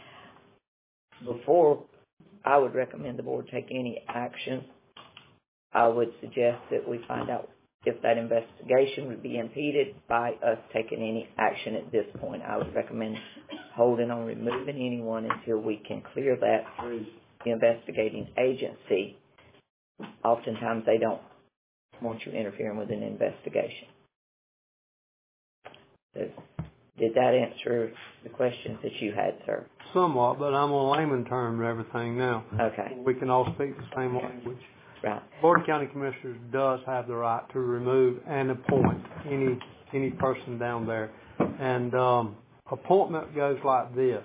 Before I would recommend the board take any action, I would suggest that we find out if that investigation would be impeded by us taking any action at this point. I would recommend holding on removing anyone until we can clear that through the investigating agency. Oftentimes they don't want you interfering with an investigation. So, did that answer the questions that you had, sir? Somewhat, but I'm on layman terms and everything now. Okay. We can all speak the same language. Right. Board of County Commissioners does have the right to remove and appoint any any person down there. And um, appointment goes like this.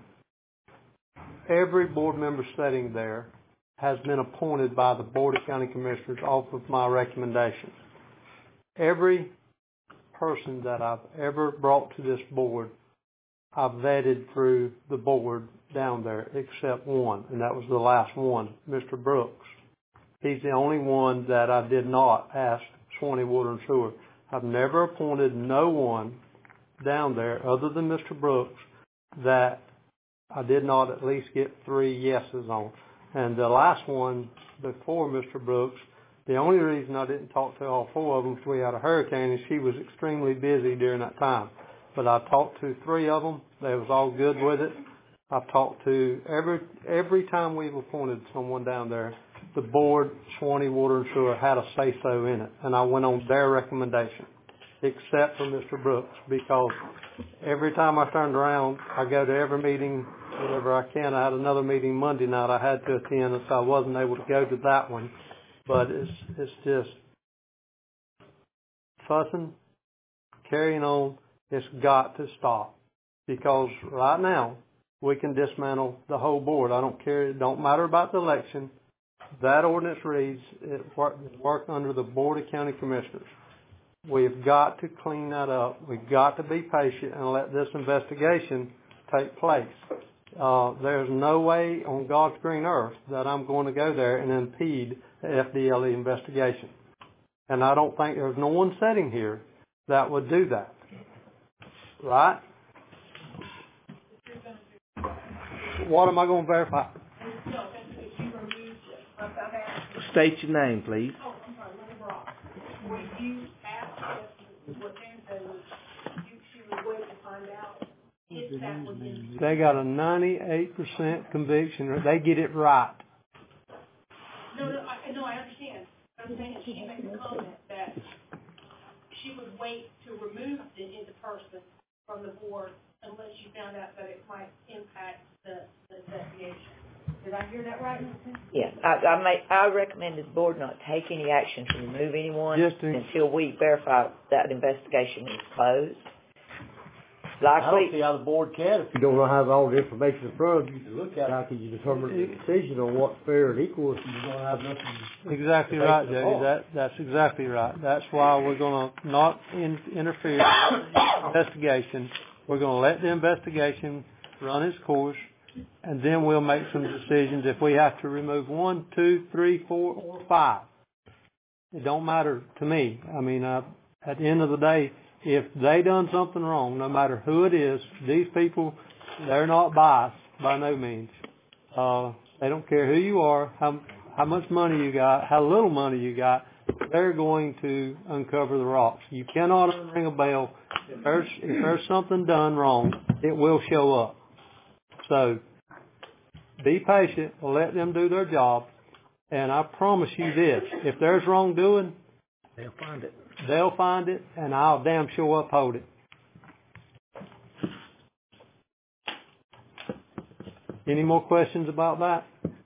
Every board member sitting there has been appointed by the Board of County Commissioners off of my recommendation. Every person that I've ever brought to this board, I've vetted through the board down there except one, and that was the last one, Mister Brooks. He's the only one that I did not ask Suwannee Water and Sewer. I've never appointed no one down there other than Mister Brooks that I did not at least get three yeses on. And the last one before Mister Brooks, the only reason I didn't talk to all four of them is we had a hurricane and she was extremely busy during that time. But I talked to three of them. They was all good with it. I've talked to every every time we've appointed someone down there, the board, Suwannee Water and Sewer, had a say-so in it. And I went on their recommendation, except for Mister Brooks, because every time I turned around, I go to every meeting whenever I can. I had another meeting Monday night I had to attend, and so I wasn't able to go to that one. But it's it's just fussing, carrying on. It's got to stop, because right now we can dismantle the whole board. I don't care. It don't matter about the election. That ordinance reads it work, work under the Board of County Commissioners. We've got to clean that up. We've got to be patient and let this investigation take place. Uh, there's no way on God's green earth that I'm going to go there and impede the F D L E investigation. And I don't think there's no one sitting here that would do that. Right? What am I going to verify? State your name, please. Oh, I'm sorry, Linda Brock. When you asked if what Tuesday was, you, she was waiting to find out if that was in. They got a ninety-eight percent conviction. They get it right. No, no, I, no, I understand. I'm saying she makes a comment that she would wait to remove the, the person from the board unless she found out that it might impact the, the investigation. Did I hear that right? Yes, I, I may, I recommend the board not take any action to remove anyone Just to, until we verify that investigation is closed. I don't see how the board can if you don't have all the information in front of you to look at. How can you determine the decision on what's fair and equal if you don't have nothing? Exactly right, Jody. That that's exactly right. That's why we're going to not in, interfere with the investigation. We're going to let the investigation run its course, and then we'll make some decisions if we have to remove one, two, three, four, or five. It don't matter to me. I mean, uh, at the end of the day, if they done something wrong, no matter who it is, these people, they're not biased by no means. Uh, they don't care who you are, how how much money you got, how little money you got. They're going to uncover the rocks. You cannot unring a bell. If there's if there's something done wrong, it will show up. So be patient. Let them do their job. And I promise you this: if there's wrongdoing, they'll find it. They'll find it, and I'll damn sure uphold it. Any more questions about that?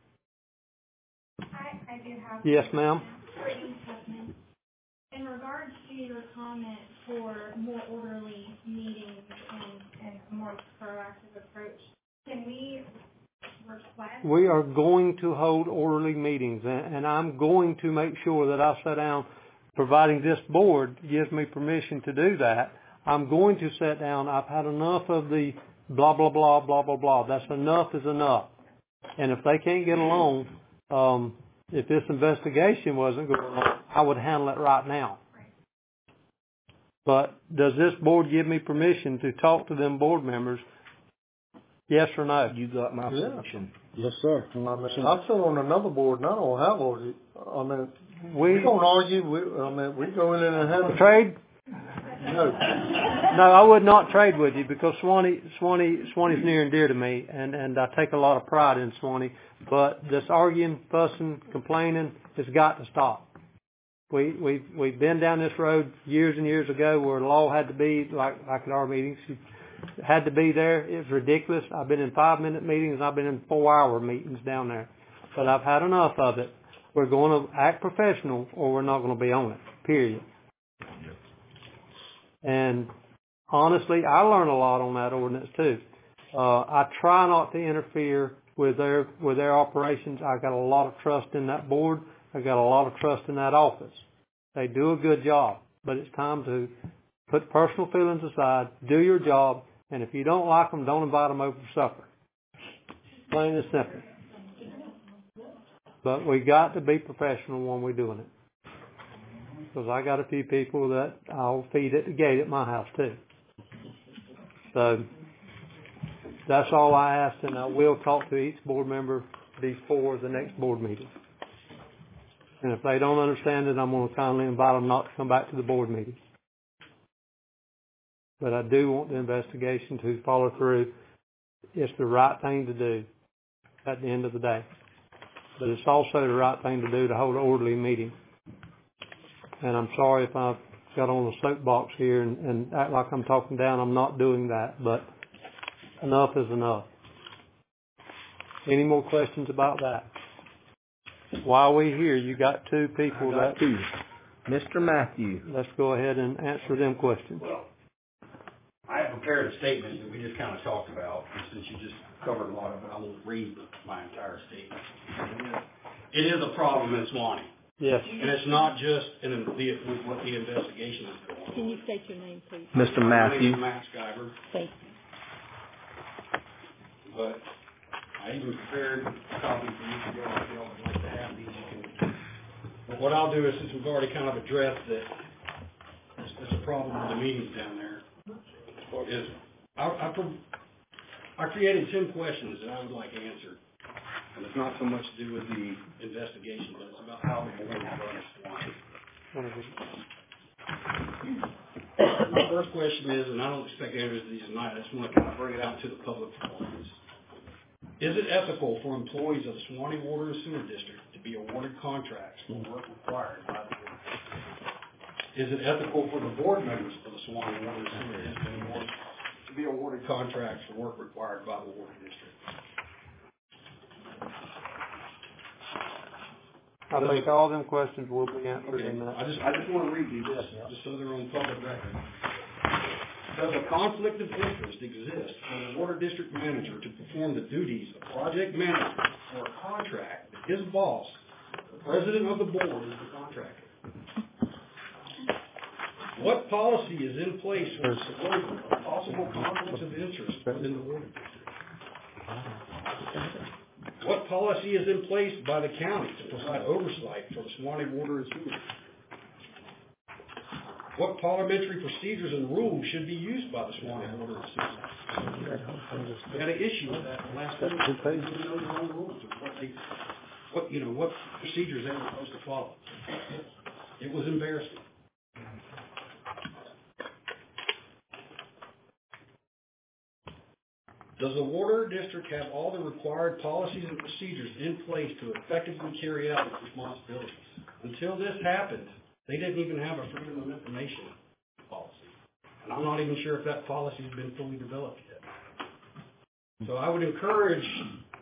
I, I do have. Yes, ma'am. Brittany Tubman. In regards to your comment for more orderly meetings and, and a more proactive approach, can we request? We are going to hold orderly meetings, and, and I'm going to make sure that I sit down, providing this board gives me permission to do that. I'm going to sit down. I've had enough of the blah, blah, blah, blah, blah, blah. That's enough is enough. And if they can't get along, um, if this investigation wasn't going on, I would handle it right now. But does this board give me permission to talk to them board members? Yes or no? You got my Yeah. permission. Yes, sir. I mean, I'm still on another board, and I don't have all the, I mean, we, we don't argue, we, I mean, we go in and have a trade. No. No, I would not trade with you because Swanee, Swanee, Swanee's near and dear to me, and, and I take a lot of pride in Swanee. But this arguing, fussing, complaining has got to stop. We, we've, we've been down this road years and years ago where the law had to be, like, like at our meetings, had to be there. It was ridiculous. I've been in five-minute meetings, and I've been in four-hour meetings down there. But I've had enough of it. We're going to act professional, or we're not going to be on it, period. And honestly, I learned a lot on that ordinance too. Uh, I try not to interfere with their, with their operations. I got a lot of trust in that board. I got a lot of trust in that office. They do a good job, but it's time to put personal feelings aside, do your job, and if you don't like them, don't invite them over for supper. Plain and simple. But we got to be professional when we're doing it. Because I got a few people that I'll feed at the gate at my house too. So that's all I asked, and I will talk to each board member before the next board meeting. And if they don't understand it, I'm going to kindly invite them not to come back to the board meeting. But I do want the investigation to follow through. It's the right thing to do at the end of the day. But it's also the right thing to do to hold an orderly meeting. And I'm sorry if I've got on a soapbox here and, and act like I'm talking down. I'm not doing that, but enough is enough. Any more questions about that? While we're here, you got two people I got that... two. Mister Matthew. Let's go ahead and answer them questions. Well, I have prepared a statement that we just kind of talked about, and since you just covered a lot of it, I won't read my entire statement. It is a problem in Swanee. Yes. And it's not just in the, with what the investigation is going on. Can you state your name, please? Mister My name Matthew. is Matt Skyber. Thank you. But I even prepared a copy for you to go if you would like to have these. You can. But what I'll do is, since we've already kind of addressed that there's, there's a problem with the meetings down there, is I, I, I created ten questions that I would like answered. And it's not so much to do with the investigation, but it's about how the board runs Swanee. My first question is, and I don't expect answers to these tonight, I just want to kind of bring it out to the public for audience. Is it ethical for employees of the Swanee Water and Sewer District to be awarded contracts for work required by the board? Is it ethical for the board members of the Swanee Water and Sewer District to be awarded contracts for work required by the Water District? I think all them questions will be answered Okay. in that. I just, I just want to read these, just so they're on public record. Does a conflict of interest exist for the water district manager to perform the duties of project manager for a contract that his boss, the president of the board, is the contractor? What policy is in place for avoiding possible conflicts of interest within the water district? What policy is in place by the county to provide oversight for the Swanee Water and Sewer? What parliamentary procedures and rules should be used by the Swanee Water and Sewer? We had an issue with that last week. They didn't know their own rules of what they, what, you know, what procedures they were supposed to follow. It was embarrassing. Does the water district have all the required policies and procedures in place to effectively carry out its responsibilities? Until this happened, they didn't even have a freedom of information policy. And I'm not even sure if that policy has been fully developed yet. So I would encourage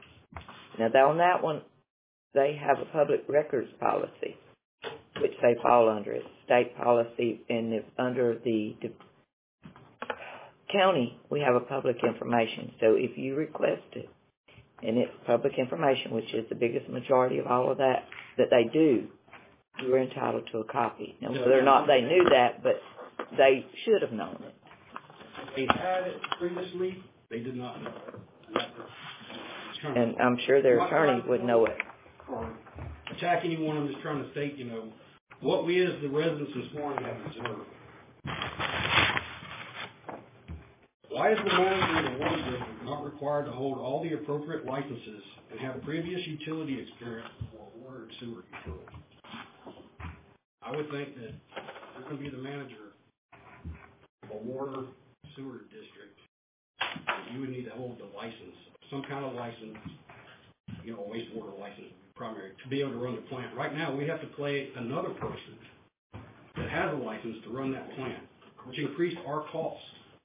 Now, on that one, they have a public records policy, which they fall under. It's state policy, and if under the, the county, we have a public information. So if you request it, and it's public information, which is the biggest majority of all of that that they do, you are entitled to a copy. Now, whether or not they knew that, but they should have known it. They had it previously, they did not know it. And I'm sure their attorney would know it. Or attack anyone, I'm just trying to state, you know, what we as the residents of Suwanee have observed. Why is the manager of the water district not required to hold all the appropriate licenses and have previous utility experience for water and sewer control? I would think that if you're going to be the manager of a water sewer district, you would need to hold the license, some kind of license, you know, a wastewater license, primary, to be able to run the plant. Right now, we have to pay another person that has a license to run that plant, which increased our costs.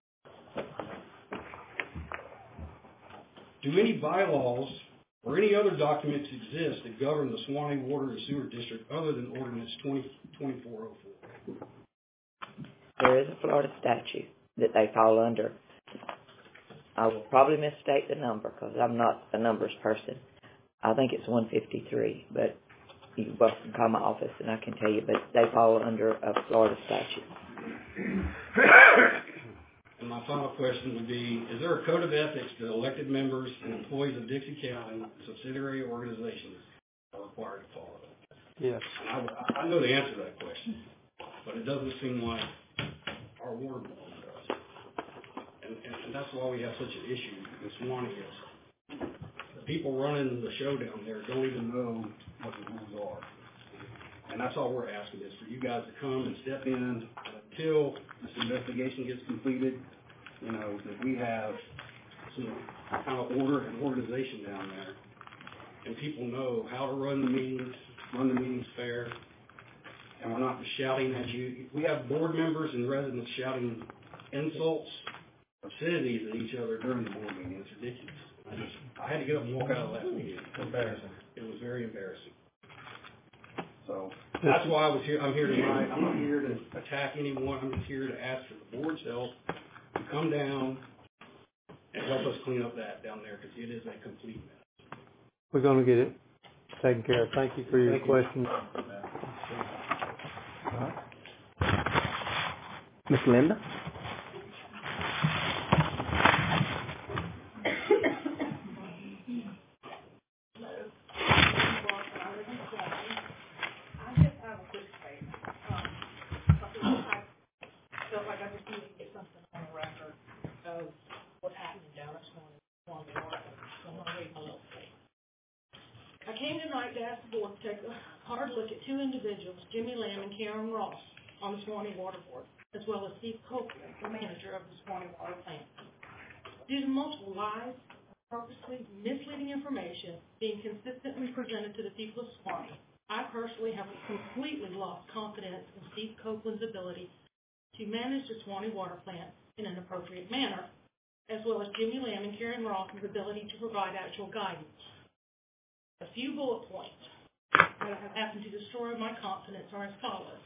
Do any bylaws or any other documents exist that govern the Suwanee Water and Sewer District other than Ordinance twenty twenty-four oh four? There is a Florida statute that they fall under. I will probably misstate the number because I'm not a numbers person. I think it's one fifty-three, but you both can call my office and I can tell you, but they fall under a Florida statute. And my final question would be, is there a code of ethics that elected members and employees of Dixie County subsidiary organizations are required to follow? Yes. And I, I know the answer to that question, but it doesn't seem like our water board does. And, and, and that's why we have such an issue in Suwanee is the people running the show down there don't even know what the rules are. And that's all we're asking is for you guys to come and step in until this investigation gets completed, you know, that we have some kind of order and organization down there. And people know how to run the meetings, run the meetings fair, and we're not just shouting at you. We have board members and residents shouting insults, obscenities at each other during the board meeting. It's ridiculous. I just, I had to get up and walk out of that meeting. It's embarrassing. It was very embarrassing. So that's why I was here. I'm here tonight. I'm not here to attack anyone. I'm just here to ask for the board's help to come down and help us clean up that down there because it is a complete mess. We're going to get it taken care of. Thank you for your Thank question. Miss Linda? I came tonight to ask the board to take a hard look at two individuals, Jimmy Lamb and Karen Ross, on the Suwanee Water Board, as well as Steve Copeland, the manager of the Suwanee Water Plant. Due to multiple lies, purposely misleading information being consistently presented to the people of Suwanee, I personally have completely lost confidence in Steve Copeland's ability to manage the Suwanee Water Plant in an appropriate manner, as well as Jimmy Lamb and Karen Ross's ability to provide actual guidance. A few bullet points that have happened to destroy my confidence are as follows.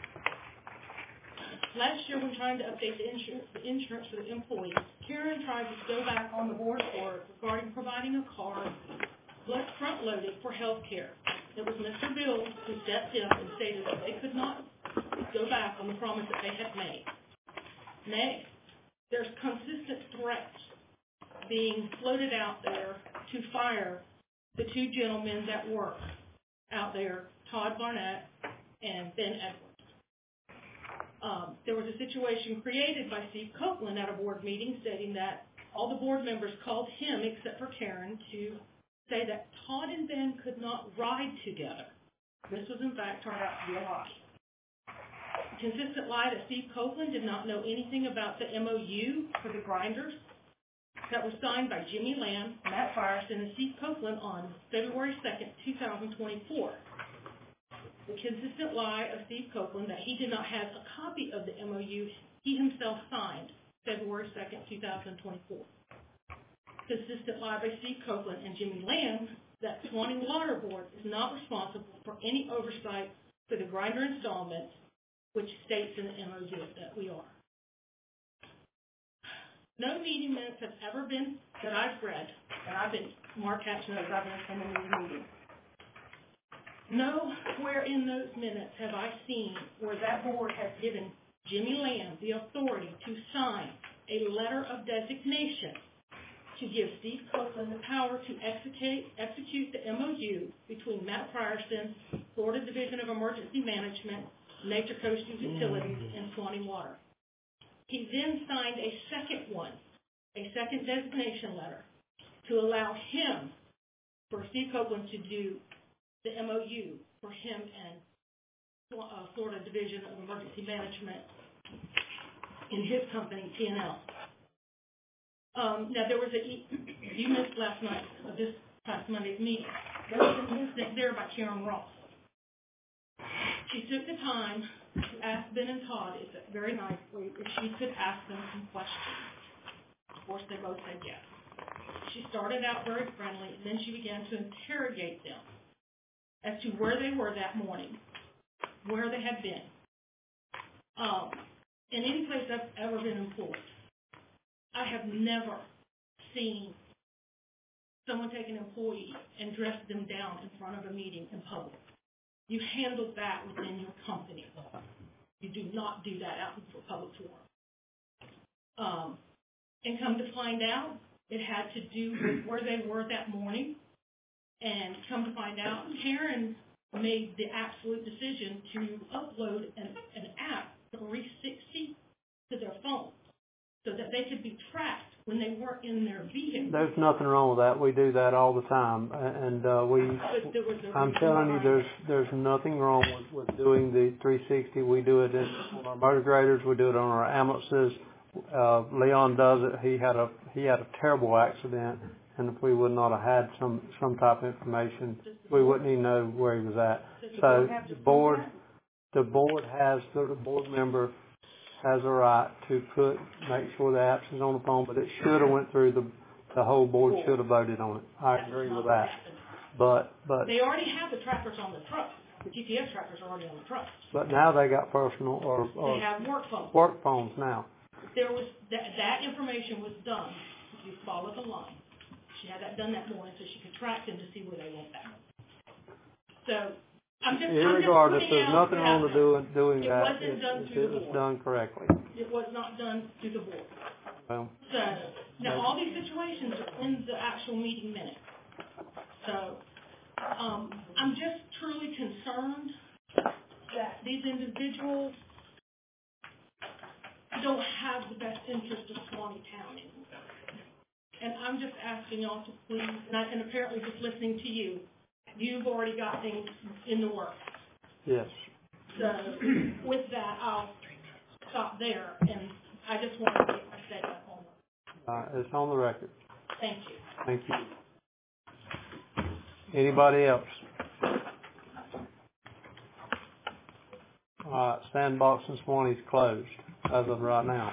Last year, when trying to update the insurance, the insurance for the employees, Karen tried to go back on the board for regarding providing a card front-loaded for health care. It was Mister Bill who stepped in and stated that they could not go back on the promise that they had made. Next, there's consistent threats being floated out there to fire the two gentlemen that work out there, Todd Barnett and Ben Edwards. Um, there was a situation created by Steve Copeland at a board meeting stating that all the board members called him, except for Karen, to say that Todd and Ben could not ride together. This was, in fact, turned out to be a lie. Consistent lie that Steve Copeland did not know anything about the M O U for the grinders that was signed by Jimmy Lamb, Matt Firestone, and Steve Copeland on February second, two thousand twenty-four. The consistent lie of Steve Copeland that he did not have a copy of the M O U he himself signed February second, two thousand twenty-four. Consistent lie by Steve Copeland and Jimmy Lamb that Swanee Water Board is not responsible for any oversight for the grinder installments, which states in the M O U that we are. No meeting minutes have ever been, that I've read, and I've been, Mark Hatch knows I've been attending these meetings. Nowhere in those minutes have I seen where that board has given Jimmy Lamb the authority to sign a letter of designation to give Steve Copeland the power to execute, execute the M O U between Matt Frierson, Florida Division of Emergency Management, Nature Coast Utilities, and Swanee Water. He then signed a second one, a second designation letter, to allow him, for Steve Copeland to do the M O U for him and uh, Florida Division of Emergency Management in his company, T and L. Um, now, there was a, you missed last night of this past Monday's meeting. There was an incident there by Karen Ross. She took the time to ask Ben and Todd, it's very nicely, if she could ask them some questions. Of course, they both said yes. She started out very friendly, and then she began to interrogate them as to where they were that morning, where they had been, um, in any place I've ever been employed. I have never seen someone take an employee and dress them down in front of a meeting in public. You handle that within your company. You do not do that out in a public forum. Um, and come to find out, it had to do with where they were that morning. And come to find out, Karen made the absolute decision to upload an, an app, three sixty, to their phone so that they could be tracked when they weren't in their vehicle. There's nothing wrong with that. We do that all the time, and uh, we. I'm telling you, there's there's nothing wrong with, with doing the three sixty. We do it in, on our motor graders. We do it on our ambulances. Uh, Leon does it. He had a he had a terrible accident, and if we would not have had some some type of information, we wouldn't even know where he was at. So the board, the board has the board member has a right to put, make sure the apps is on the phone, but it should have went through the, the whole board should have voted on it. I agree with that. But, but. They already have the trackers on the truck. The G P S trackers are already on the truck. But now they got personal or, or. They have work phones. Work phones now. There was, that, that information was done. You follow the line. She had that done that morning so she could track them to see where they went back. So, I'm just, Irregardless, I'm just there's nothing wrong with doing, doing it that. Wasn't it, done it, through it the was board. done correctly. It was not done through the board. Well. So, now all these situations are in the actual meeting minutes. So, um, I'm just truly concerned that these individuals don't have the best interest of Swanee County. And I'm just asking y'all to please, and, I, and apparently just listening to you, you've already got things in the works. Yes. So, with that, I'll stop there, and I just want to get my statement on it. Uh, it's on the record. Thank you. Thank you. Anybody else? All right, Sandbox and Swanee's closed as of right now.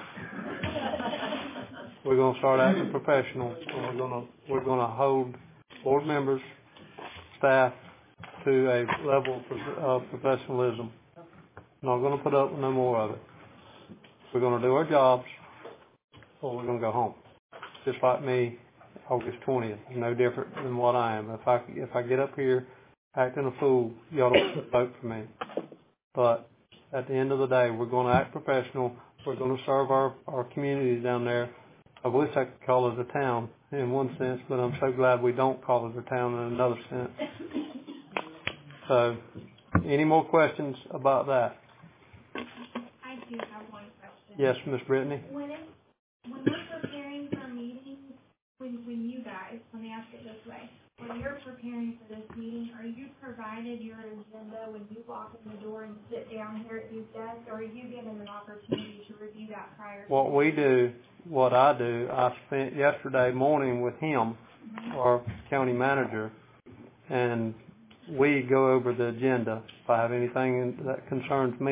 We're going to start acting professional, and we're going to we're going to hold board members, staff to a level of professionalism. Not going to put up with no more of it. We're going to do our jobs, or we're going to go home. Just like me, August twentieth, no different than what I am. If I if I get up here acting a fool, y'all don't vote for me. But at the end of the day, we're going to act professional. We're going to serve our, our communities down there. I wish I could call it a town in one sense, but I'm so glad we don't call it a town in another sense. So, any more questions about that? I do have one question. Yes, Miss Brittany. When it, when we're preparing for meetings, when when you guys, let me ask it this way, when you're preparing for this meeting, are you provided your agenda when you walk in the door and sit down here at these desks, or are you given an opportunity to review that prior? What we do, what I do, I spent yesterday morning with him, our county manager, and we go over the agenda. If I have anything that concerns me,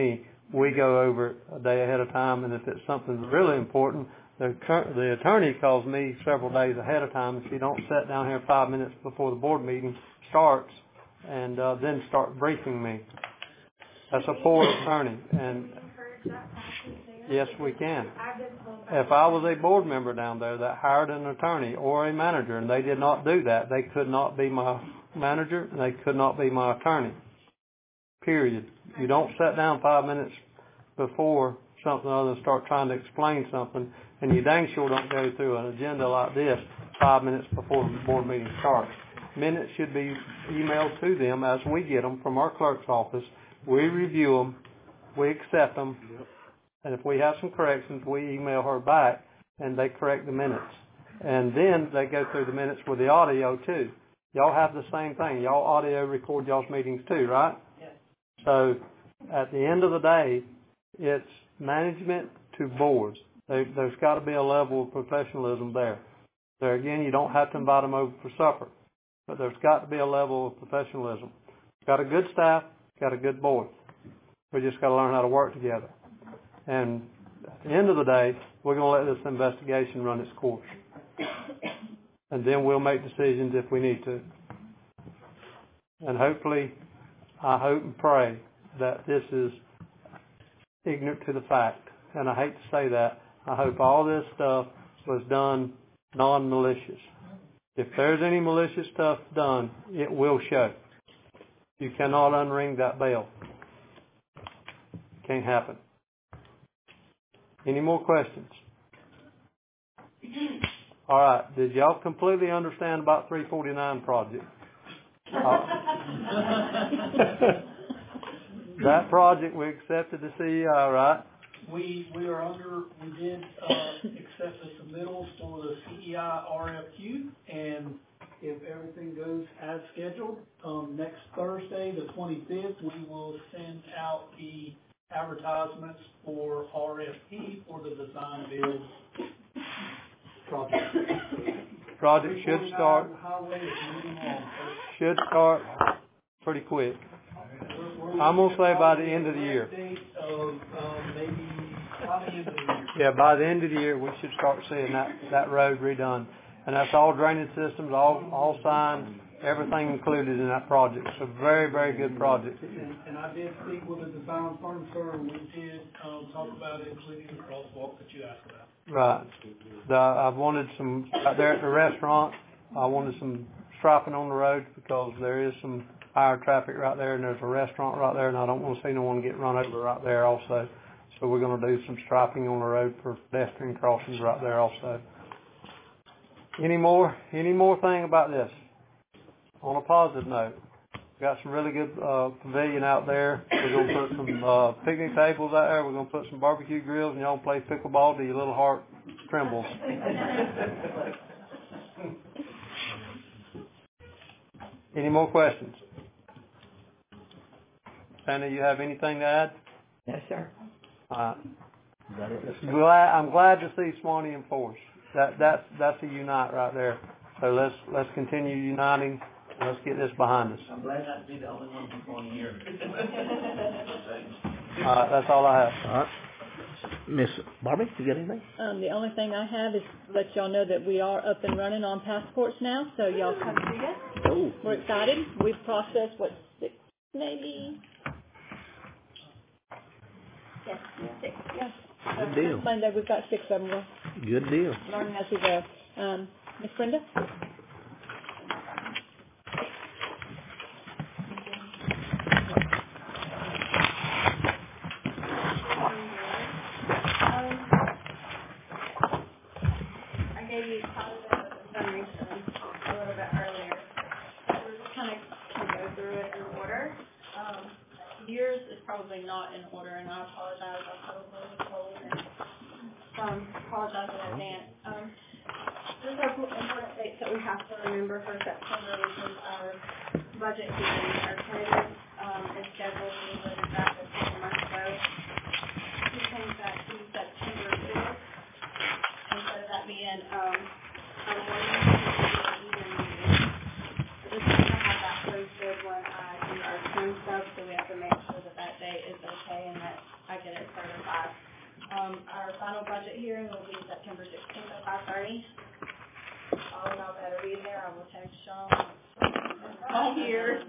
we go over it a day ahead of time, and if it's something really important, the, the attorney calls me several days ahead of time if you don't sit down here five minutes before the board meeting starts and uh, then start briefing me. That's a poor attorney, and yes, we can. If I was a board member down there that hired an attorney or a manager and they did not do that, they could not be my manager and they could not be my attorney. Period. You don't sit down five minutes before something other than start trying to explain something, and you dang sure don't go through an agenda like this five minutes before the board meeting starts. Minutes should be emailed to them as we get them from our clerk's office. We review them, we accept them, and if we have some corrections, we email her back, and they correct the minutes. And then they go through the minutes with the audio, too. Y'all have the same thing. Y'all audio record y'all's meetings, too, right? Yes. So at the end of the day, it's management to boards. There, there's got to be a level of professionalism there. There again, you don't have to invite them over for supper, but there's got to be a level of professionalism. Got a good staff, got a good board. We just got to learn how to work together. And at the end of the day, we're going to let this investigation run its course. And then we'll make decisions if we need to. And hopefully, I hope and pray that this is ignorant to the fact. And I hate to say that. I hope all this stuff was done non-malicious. If there's any malicious stuff done, it will show. You cannot unring that bell. Can't happen. Any more questions? All right. Did y'all completely understand about three forty-nine project? Uh, that project we accepted the C E I, right? We we are under, we did uh, accept the submittals for the C E I R F Q, and if everything goes as scheduled, um, next Thursday, the twenty-fifth, we will send out the advertisements for R F P for the design build project. Project should start, should start pretty quick. I'm going to say by the end of the year. Yeah, by the end of the year, we should start seeing that, that road redone. And that's all drainage systems, all, all signed, everything included in that project. It's a very, very good project. And, and I did speak with the design firm, sir, and we did um, talk about including the crosswalk that you asked about. Right. The, I've wanted some, out there at the restaurant, I wanted some striping on the road because there is some higher traffic right there, and there's a restaurant right there, and I don't want to see no one get run over right there also. So we're going to do some striping on the road for pedestrian crossings right there also. Any more, any more thing about this? On a positive note, we got some really good uh, pavilion out there. We're going to put some uh, picnic tables out there. We're going to put some barbecue grills, and y'all play pickleball till your little heart trembles. Any more questions? Santa, you have anything to add? No, sir. Uh, glad, I'm glad to see Swanee and Forest. That that's that's a unite right there. So let's let's continue uniting. And let's get this behind us. I'm glad not to be the only one from Swanee here. All right, that's all I have. All right. Miss Barbie, you got anything? Um, the only thing I have is to let y'all know that we are up and running on passports now, so y'all come see us. Oh. We're excited. We've processed, what, six maybe? Yes, six. Yes. Good deal. Monday, we've got six of them. We're Good deal. learning as we go. Um, Miss Brenda? Not in order, and I apologize. I probably told and um, apologize in advance. Um, there's our important dates that we have to remember for September, which is our budget hearing. Our tentative um, is scheduled to be voted back a couple months ago. We changed that to September fifth instead of that being um, a morning evening meeting. Just to have that posted when I do our term stuff, so we have to make sure that that date is okay and that I get it certified. Um, our final budget hearing will be September sixteenth at five thirty. All of y'all better be there. I will text y'all. All here.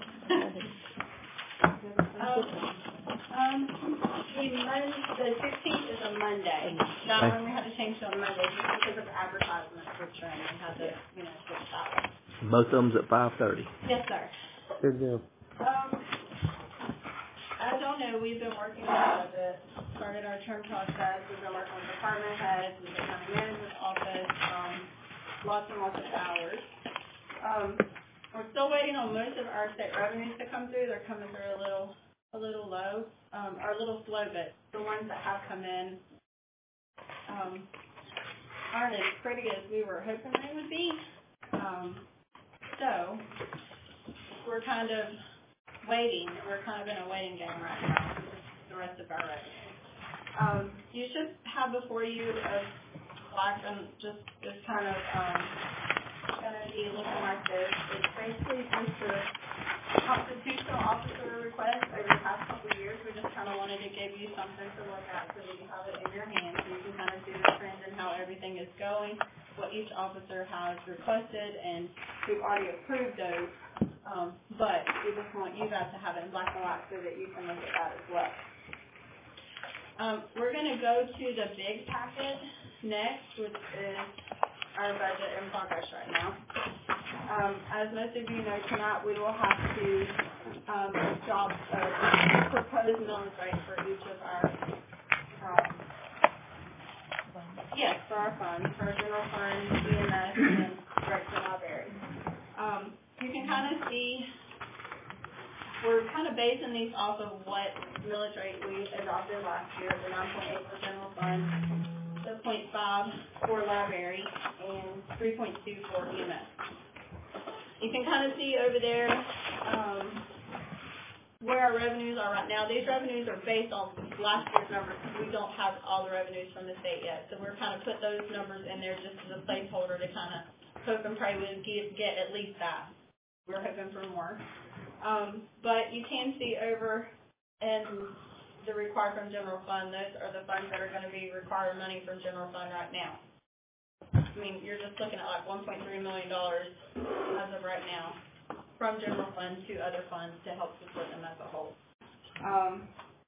um, um, the Mon- the sixteenth is a Monday. That one we had to change to a Monday just because of advertisements for training. We had to, you know, switch that one. Both of them's at five thirty. Yes, sir. Good deal. Um, as y'all know, we've been working on the budget, started our term process, we've been working with department heads, with the county manager's office, um, lots and lots of hours. Um, we're still waiting on most of our state revenues to come through. They're coming through a little, a little low, um, or a little slow, but the ones that have come in, um, aren't as pretty as we were hoping they would be. Um, so, we're kind of waiting. We're kind of in a waiting game right now with the rest of our revenue. Um, you should have before you a black and just this kind of um, going to be looking like this. It's basically just a constitutional officer request over the past couple of years. We just kind of wanted to give you something to look at so that you have it in your hands so you can kind of see the trend and how everything is going, what each officer has requested, and we've already approved those. Um, but we just want you guys to have it in black and white so that you can look at that as well. Um, we're going to go to the big packet next, which is our budget in progress right now. Um, as most of you know, tonight we will have to um, job, uh, propose millage rate for each of our, um, yes, for our funds, for our general fund, E M S, and Rex and Library. Um, You can kind of see, we're kind of basing these off of what millage rate we adopted last year, the nine point eight for general fund, the zero point five for library, and three point two for E M S. You can kind of see over there um, where our revenues are right now. These revenues are based on last year's numbers because we don't have all the revenues from the state yet. So we're kind of put those numbers in there just as a placeholder to kind of hope and pray we get, get at least that. We're hoping for more. Um, but you can see over in the required from general fund, those are the funds that are going to be requiring money from general fund right now. I mean, you're just looking at like one point three million dollars as of right now from general fund to other funds to help support them as a whole. Um,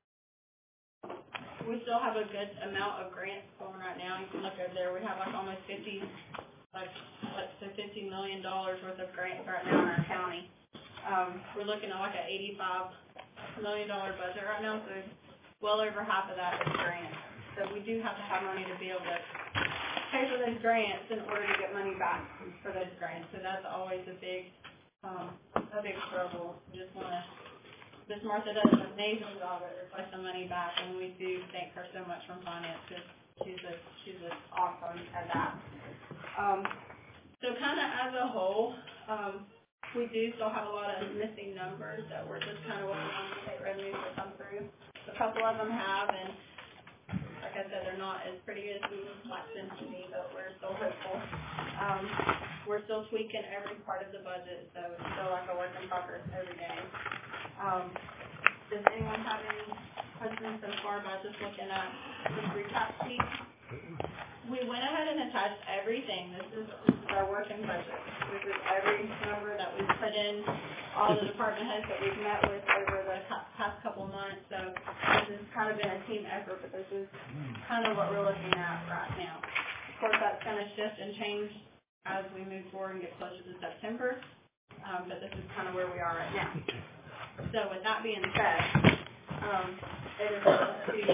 we still have a good amount of grants going right now. You can look over there. We have like almost fifty like let's say fifty million dollars worth of grants right now in our county. Um, we're looking at like an eighty-five million dollars budget right now, so well over half of that is grants. So we do have to have money to be able to pay for those grants in order to get money back for those grants. So that's always a big, um, a big struggle. We just want to, Miz Martha does an amazing job at requesting money back, and we do thank her so much from finance because she's a, she's a awesome at that. Um, so kind of as a whole, um, we do still have a lot of missing numbers that we're just kind of working on the state revenues to come through. A couple of them have, and like I said, they're not as pretty as we would like them to be, but we're still hopeful. Um, we're still tweaking every part of the budget, so it's still like a work in progress every day. Um, does anyone have any questions so far about just looking at the recap sheet? We went ahead and attached everything. This is, this is our working budget. This is every number that we've put in, all the department heads that we've met with over the past couple months. So this has kind of been a team effort, but this is kind of what we're looking at right now. Of course, that's going to shift and change as we move forward and get closer to September, um, but this is kind of where we are right now. So with that being said, um, it is up to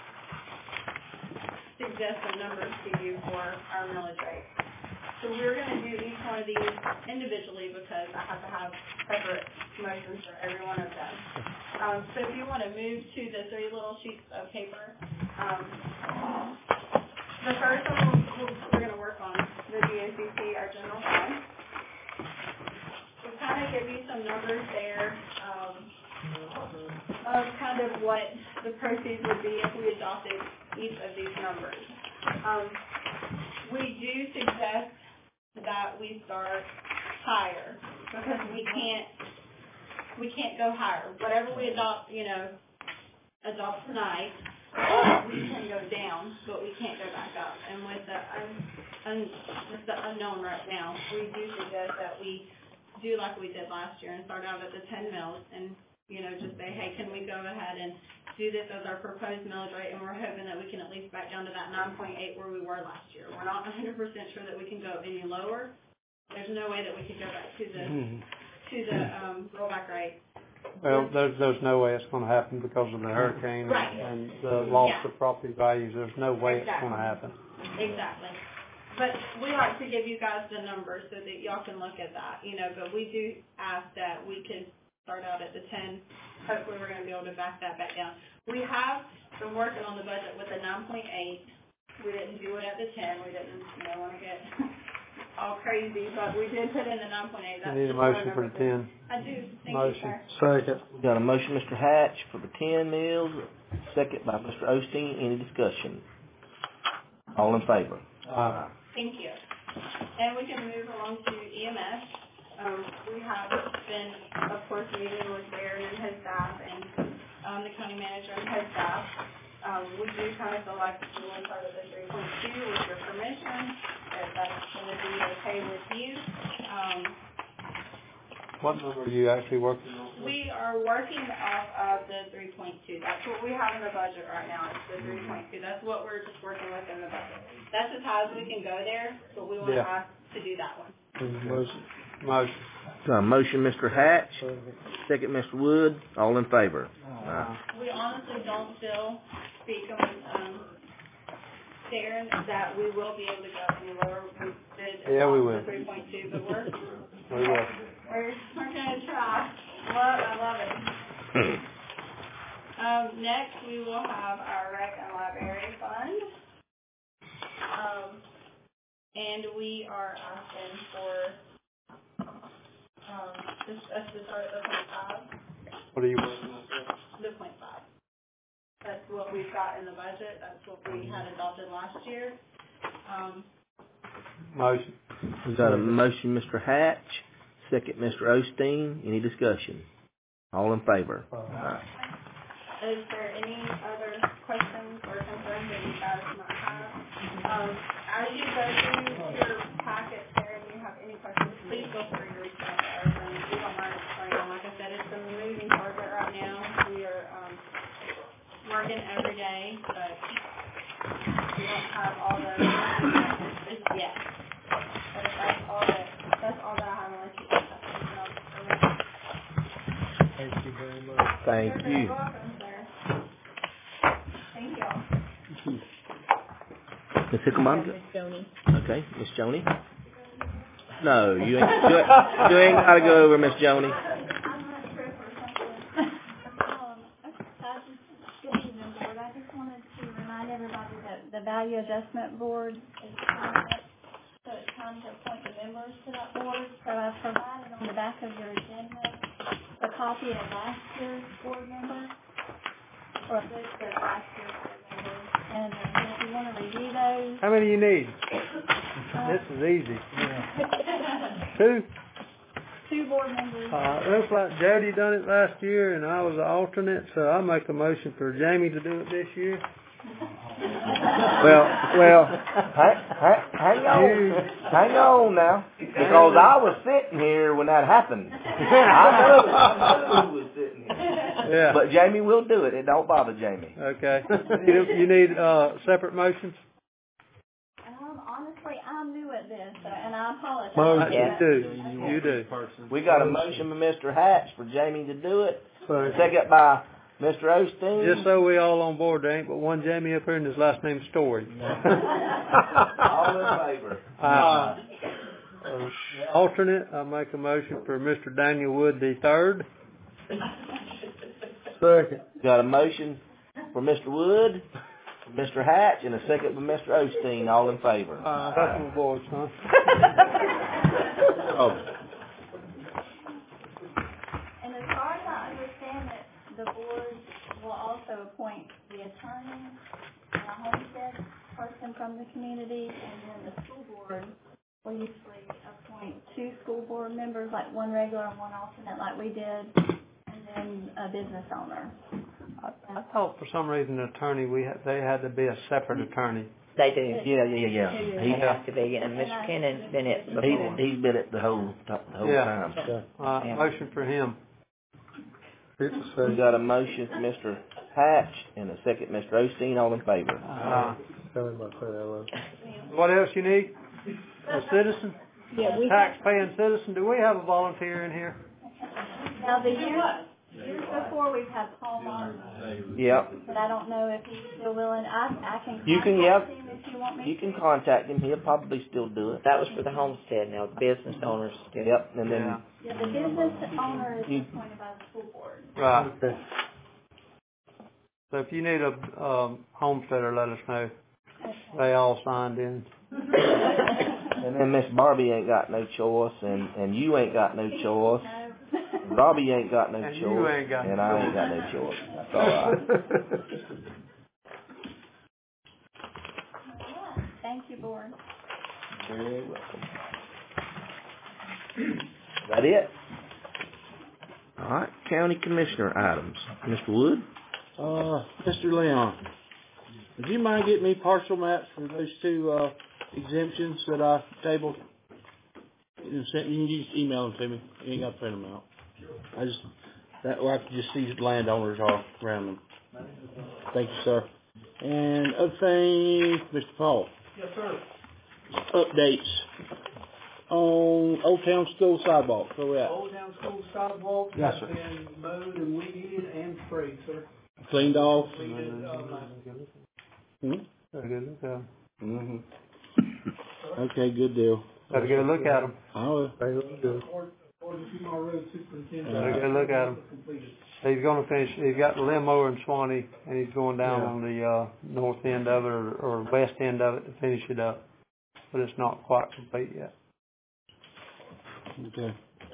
suggest some numbers to you for our millage rate. So we're going to do each one of these individually because I have to have separate motions for every one of them. Um, so if you want to move to the three little sheets of paper, um, the first one we're going to work on, the D O C C, our general fund. We'll kind of give you some numbers there um, of kind of what the proceeds would be if we adopted each of these numbers. Um, we do suggest that we start higher because we can't we can't go higher. Whatever we adopt, you know, adopt tonight, we can go down, but we can't go back up. And with the, un, un, with the unknown right now, we do suggest that we do like we did last year and start out at the ten mils and, you know, just say, hey, can we go ahead and do this as our proposed millage rate, and we're hoping that we can at least back down to that nine point eight where we were last year. We're not one hundred percent sure that we can go any lower. There's no way that we could go back to the, to the, um, rollback rate. Well, there's, there's no way it's gonna happen because of the hurricane Right. and the loss Yeah. of property values. There's no way it's Exactly. gonna happen. Exactly. But we like to give you guys the numbers so that y'all can look at that, you know, but we do ask that we could start out at the ten. Hopefully we're gonna be able to back that back down. We have been working on the budget with a nine point eight. We didn't do it at the ten. We didn't, you know, wanna get all crazy, but we did put in the nine point eight. I need a motion for the ten. I do. Thank Motion. you, sir. Second. We got a motion, Mister Hatch, for the ten mills, second by Mister Osteen. Any discussion? All in favor? Aye. Thank you. And we can move along to E M S. Um, we have been, of course, meeting with Darren and his staff and, um, the county manager and his staff. Um, we do kind of feel like we want part of the three point two with your permission, if that's gonna be okay with you. Um, What number are you actually working on? we are working off of the three point two. That's what we have in the budget right now, it's the three point two. That's what we're just working with in the budget. That's as high as we can go there, but we want to Yeah. ask to do that one. Motion. Motion. Got a motion, Mister Hatch, second, Mister Wood. All in favor? Aye. We honestly don't feel, speaking with, um, Darren, that we will be able to go any lower. We did Yeah, we will. the three point two, but we're, We will. we're, we're gonna try. Love, I love it. Um, next, we will have our rec and library fund. Um, and we are asking for, um, this, us to start at the point five. What are you working on? The point five. That's what we've got in the budget, that's what we had adopted last year. Um, Motion. We got a motion, Mister Hatch, second, Mister Osteen. Any discussion? All in favor? Aye. is there any other questions or concerns that you guys might have? Um, as you go through your packet there and you have any questions, please feel free to reach out to us, and we don't mind explaining. Like I said, it's a moving target right now. We are, um, working every day, but we don't have all the just yet. But that's all that, that's all that I have unless you guys have anything else for me. Thank you very much. Thank You're you. very welcome, sir. Thank y'all. Miss Hickelman? Miss Joni. Okay, Miss Joni? No, you ain't, you ain't, you ain't gotta go over Miss Joni. I just wanted to remind everybody that the value adjustment board is coming up, so it's time to appoint the members to that board. So I've provided on the back of your agenda a copy of last year's board member, or a list of last year's board members. And uh, if you want to review those. How many you need? uh, This is easy. Two? Two board members. Uh, looks like Jody done it last year and I was the alternate, so I make a motion for Jamie to do it this year. Well, well, hang, hang, hang on, hang on now, because I was sitting here when that happened. I know, I know who was sitting here. Yeah. But Jamie will do it. It don't bother Jamie. Okay. You, you need, uh, separate motions? Um, honestly, I'm new at this, so, and I apologize. Motion. Yeah. You do. You do. We got a motion by Mister Hatch for Jamie to do it. Sorry. Second by Mister Osteen. Just so we all on board, there ain't but one Jamie up here and his last name's Story. All in favor? Uh, uh, alternate, I make a motion for Mister Daniel Wood the third. Second. Got a motion for Mister Wood, Mister Hatch, and a second by Mister Osteen. All in favor? Uh, that's my voice, huh? Oh. And as far as I understand it, the board will also appoint the attorney and a homestead person from the community, and then the school board will usually appoint two school board members, like one regular and one alternate, like we did. And than a business owner. I thought for some reason the attorney, we had, they had to be a separate attorney. They do. Yeah, yeah, yeah. He He, has to be, and Mister Kennan's been it before. he, he's been it the whole, the whole Yeah. time. Uh, Yeah. motion for him. We got a motion from Mister Hatch and a second, Mister Osteen, all in favor. Uh, Tell him I say hello. what else you need? A citizen? Yeah, we have, Tax-paying citizen? Do we have a volunteer in here? Now, the years, years before, we've had Paul Martin, Yep. but I don't know if he's still willing. I, I can You can, contact yep. him if you want me You to. can contact him. He'll probably still do it. That was for the homestead now, the business owners. Yep, and then Yeah. Yeah, the business owner is You- appointed by the school board. Right. So if you need a um, homesteader, let us know. They all signed in. and then Miss Barbie ain't got no choice, and and you ain't got no choice. And Robbie ain't got no And choice, you ain't got and no I ain't got no choice. That's all right. Thank you, board. Very welcome. Is that it? All right, county commissioner items. Mister Wood? Uh, Mister Leon, would you mind getting me partial maps for those two, uh, exemptions that I tabled? You can send, you can just email them to me. You ain't got to print them out. I just, that way I can just see the landowners all around them. Thank you, sir. And other thing, Mister Paul, Yes, sir. updates on Old Town School sidewalk. Where we at? Old Town School sidewalks Yes, have sir. been mowed and weeded and sprayed, sir. Cleaned off? Completed, uh, last Hmm? Got a good look at them. Mm-hmm. Okay, good deal. Got a good look at them. I will. According to my road superintendent. Got a good look at them. Completed. He's going to finish. He's got the limb mower in Swanee, and he's going down Yeah. on the uh, north end of it or, or west end of it to finish it up. But it's not quite complete yet. Okay.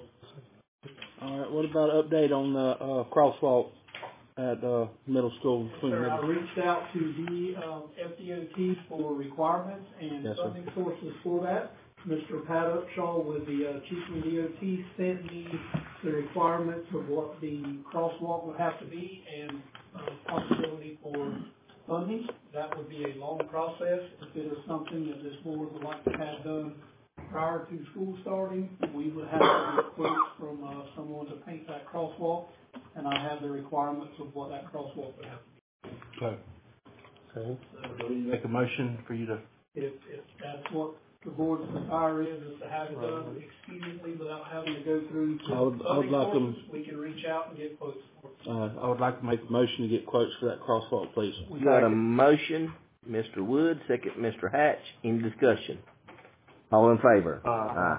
All right, what about an update on the uh, crosswalk at uh, middle school? between Sir, I middle- reached out to the um, F D O T for requirements and Yes, sir. funding sources for that. Mister Pat Upshaw with the uh, chief from D O T sent me the requirements of what the crosswalk would have to be and uh, possibility for funding. That would be a long process. If it is something that this board would like to have done prior to school starting, we would have to get quotes from uh, someone to paint that crosswalk, and I have the requirements of what that crosswalk would have to be. Okay. So, Do we make a motion for you to? if, if that's what the board's desire is, is to have it done expediently without having to go through I would- I would funding like them- sources, we can reach out and get quotes for it. Uh, I would like to make a motion to get quotes for that crosswalk, please. We got a motion, Mister Wood, second, Mister Hatch. Any discussion? All in favor? Aye.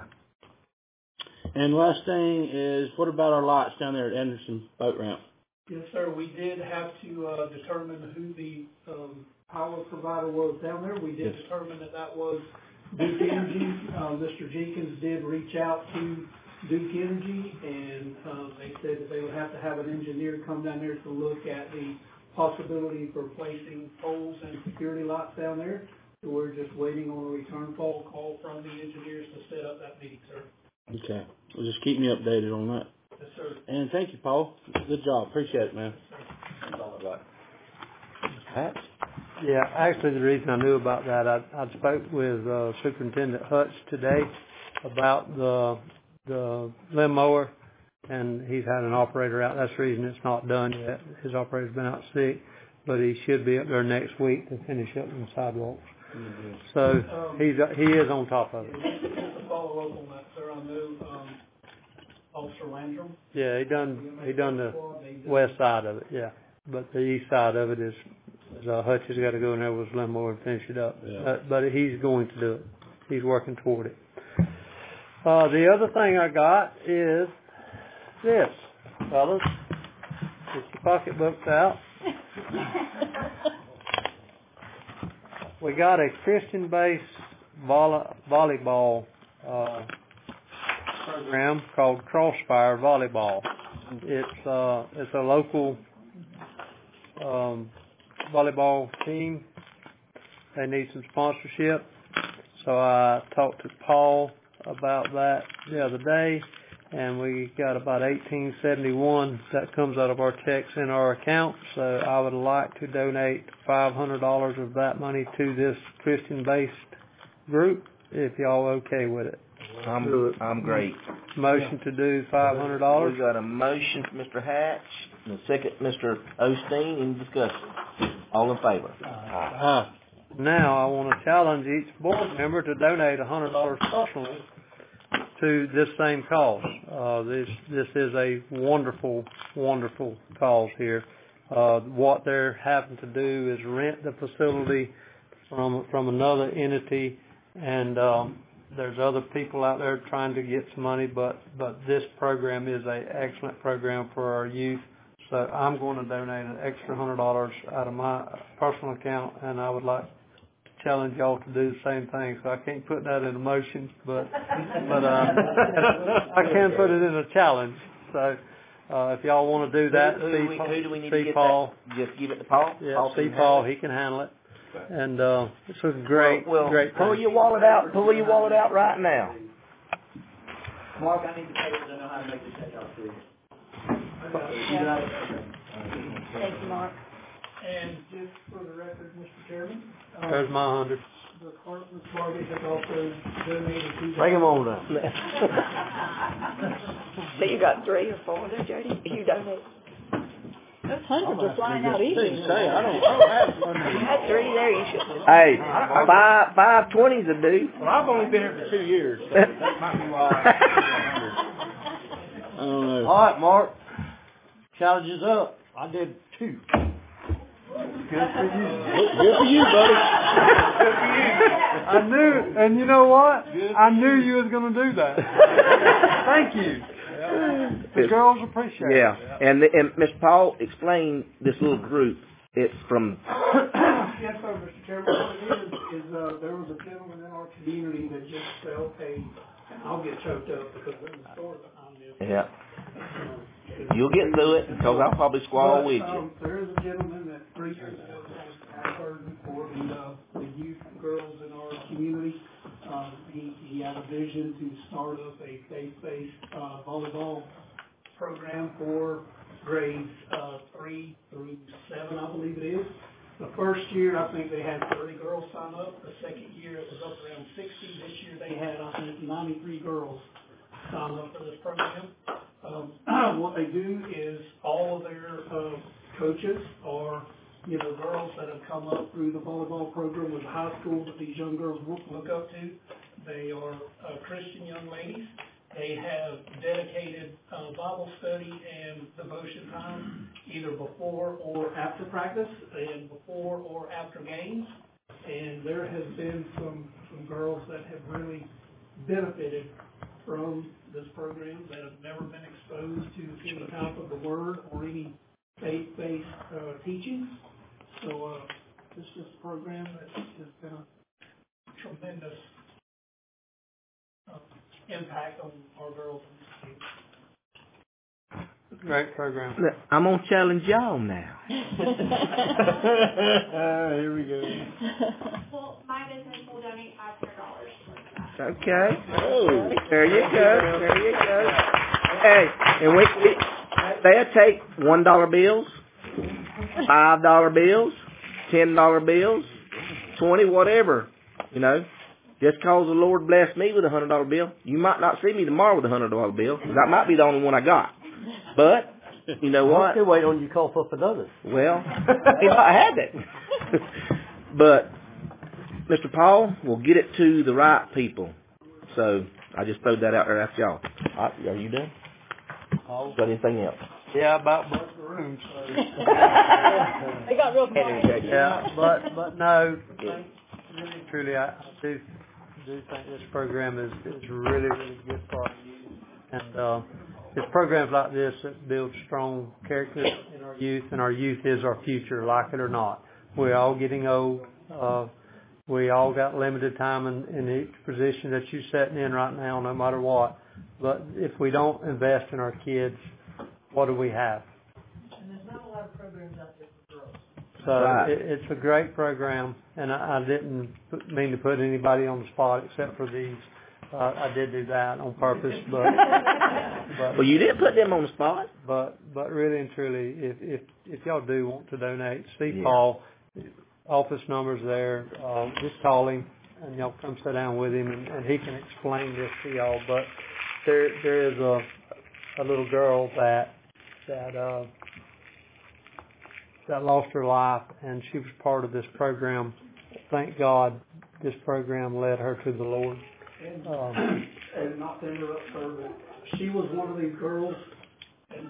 And last thing is, what about our lots down there at Anderson Boat Ramp? Yes, sir, we did have to, uh, determine who the, um, power provider was down there. We did Yes. determine that that was Duke Energy. Uh, Mister Jenkins did reach out to Duke Energy, and, um, they said that they would have to have an engineer come down there to look at the possibility for placing poles and security lights down there. So we're just waiting on a return call, call from the engineers to set up that meeting, sir. Okay. Well, just keep me updated on that. Yes, sir. And thank you, Paul. Good job. Appreciate it, man. That's all I got. Hatch? Yeah, actually, the reason I knew about that, I, I spoke with uh, Superintendent Hutch today about the the limb mower, and he's had an operator out. That's the reason it's not done yet. His operator's been out sick, but he should be up there next week to finish up the sidewalks. Mm-hmm. So he's he is on top of it. Just to follow up on that, sir, I know, um, Officer Landrum. Yeah, he done he done the west side of it. Yeah, but the east side of it is, is uh, Hutch has got to go in there with his limb mower and finish it up. Yeah. Uh, but he's going to do it. He's working toward it. Uh, the other thing I got is this, fellas. Get your pocketbooks out. We got a Christian-based volley, volleyball uh, program called Crossfire Volleyball. It's uh, it's a local um, volleyball team. They need some sponsorship, so I talked to Paul about that the other day, and we got about eighteen seventy-one that comes out of our checks in our account. So I would like to donate five hundred dollars of that money to this Christian-based group, if y'all okay with it. I'm, I'm great. Motion to do five hundred dollars. We got a motion from Mister Hatch, and a second, Mister Osteen. Any discussion? All in favor? Uh, now I want to challenge each board member to donate one hundred dollars personally to this same cause. Uh, this this is a wonderful, wonderful cause here. Uh, what they're having to do is rent the facility from from another entity, and um, there's other people out there trying to get some money, but but this program is an excellent program for our youth. So I'm going to donate an extra one hundred dollars out of my personal account, and I would like to challenge y'all to do the same thing. So I can't put that in a motion, but but uh, I can put it in a challenge. So uh, if y'all want to do that, who, who, see, do we, who do we need see to get Paul. That? Just give it to Paul? Yeah, Paul see Paul. He can handle it. And uh, it's a great, well, well, great thing. Pull your wallet out. Pull your wallet out right now. Mark, I need to pay because I know how to make this check out for you. Thank you, Mark. And just for the record, Mister Chairman. um, There's my hundred. The clerk, Miz Barbie, has also donated to. Bring him on down. So you got three or four there, Jody? You donate. Those hundreds are flying out easy. Say, I don't, I don't have one. You had three there, you should have. Hey, five five twenties a do. Well, I've only been here for two years, so that might be why I don't know. All right, Mark. Challenge is up. I did two. Good for you. Good for you, buddy. Good for you. I knew, and you know what? I knew you was going to do that. Thank you. The girls appreciate Yeah, it. and the, and Mister Paul, explain this little group. It's from. Yes, sir, Mister Chairman. What it is, is uh, there was a gentleman in our community that just felt a, and I'll get choked up because there's a story behind this. Yeah. You'll get through it because I'll probably squall But, with you. um, there is a gentleman that three years ago had a burden for the, uh, the youth girls in our community. Um, he, he had a vision to start up a faith-based uh, volleyball program for grades uh, three through seven, I believe it is. The first year, I think they had thirty girls sign up. The second year, it was up around sixty. This year, they had, I think, ninety-three girls sign up for this program. Um, what they do is all of their uh, coaches are, you know, girls that have come up through the volleyball program with the high school that these young girls look, look up to. They are uh, Christian young ladies. They have dedicated uh, Bible study and devotion time either before or after practice and before or after games. And there has been some, some girls that have really benefited from this program that have never been exposed to any type of the word or any faith-based uh, teachings. So uh, this is a program that has been a tremendous uh, impact on our girls in this community. Great program. I'm going to challenge y'all now. Here we go. Well, my business will donate five hundred dollars towards that. Okay. Oh, there you go. There you go. Hey, and we, we they'll take one dollar bills, five dollar bills, ten dollar bills, twenty, whatever. You know, just cause the Lord blessed me with a hundred dollar bill, you might not see me tomorrow with a hundred dollar bill. That might be the only one I got. But you know what? I'm still waiting on you to cough up another. Well, if I had that. But Mister Paul will get it to the right people. So I just throwed that out there after y'all. All right, are you done? Oh. Got anything else? Yeah, about both the rooms. So. They got real quiet. Yeah, but but no, really truly, I do do think this program is is really really good for our youth, and uh, it's programs like this that build strong characters in our youth, and our youth is our future, like it or not. We're all getting old. Uh, we all got limited time in, in each position that you're sitting in right now, no matter what. But if we don't invest in our kids, what do we have? And there's not a lot of programs out there for girls. So Right. it, it's a great program, and I, I didn't put, mean to put anybody on the spot except for these uh, I did do that on purpose, but, but. Well, you didn't put them on the spot. But, but really and truly, if, if, if y'all do want to donate, Steve Yeah. Paul, office number's there, uh, just call him and y'all come sit down with him and, and he can explain this to y'all. But there, there is a, a little girl that, that, uh, that lost her life and she was part of this program. Thank God this program led her to the Lord. And, Um, and not to interrupt her, but she was one of these girls, and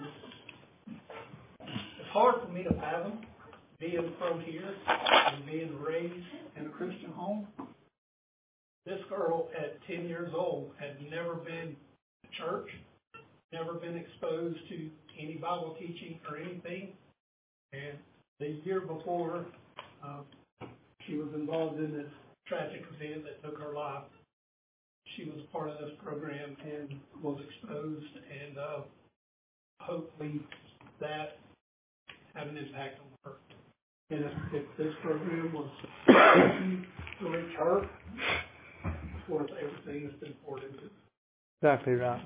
it's hard for me to fathom being from here and being raised in a Christian home. This girl at ten years old had never been to church, never been exposed to any Bible teaching or anything. And the year before, uh, she was involved in this tragic event that took her life. She was a part of this program and was exposed, and uh, hopefully that had an impact on her. And if, if this program was to reach her, it's worth everything that's been poured into it. Exactly right.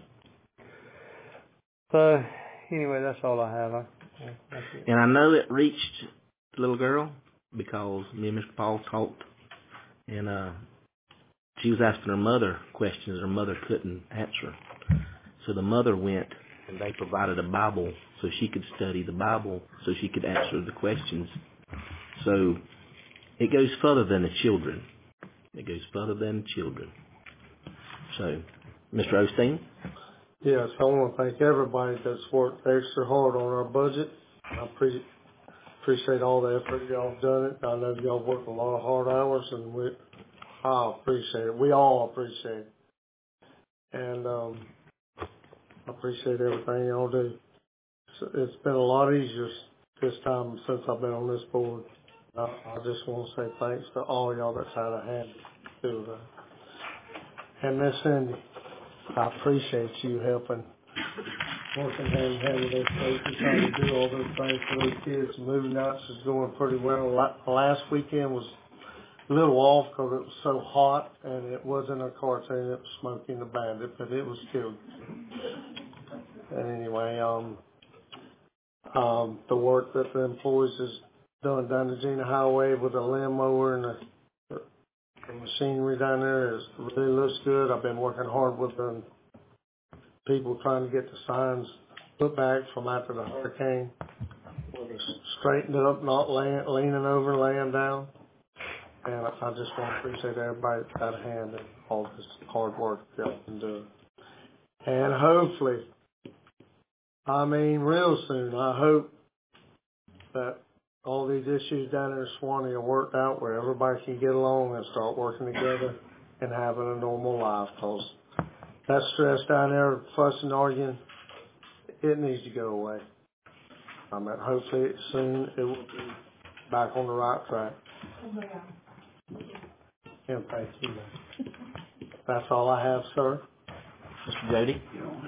So, anyway, that's all I have. I, that's it. And I know it reached the little girl because me and Mister Paul talked, and uh, she was asking her mother questions her mother couldn't answer. So the mother went and they provided a Bible so she could study the Bible so she could answer the questions. So it goes further than the children. It goes further than the children. So, Mister Osteen? Yes, I want to thank everybody that's worked extra hard on our budget. I pre- appreciate all the effort y'all have done it. I know y'all worked a lot of hard hours, and we, I appreciate it. We all appreciate it. And um, I appreciate everything y'all do. So it's been a lot easier this time since I've been on this board. I, I just want to say thanks to all y'all that's had a hand to do that. And Miss Cindy, I appreciate you helping, working hand in hand with those folks, trying to do all those things for those kids. Moving nights is going pretty well. La- Last weekend was a little off because it was so hot, and it wasn't a cartoon. It was Smokey and the Bandit, but it was still. And anyway, um, um, the work that the employees has done down the Gina Highway with the limb mower and the The machinery down there is really looks good. I've been working hard with the people trying to get the signs put back from after the hurricane. Straightened it up, not laying, leaning over, laying down. And I, I just want to appreciate everybody that's got a hand in all this hard work that y'all been doing. And hopefully, I mean real soon, I hope that all these issues down there in Swanee are worked out where everybody can get along and start working together and having a normal life. Because that stress down there, fussing, arguing, it needs to go away. I mean, hopefully soon it will be back on the right track. And thank you. That's all I have, sir. Mister Jody?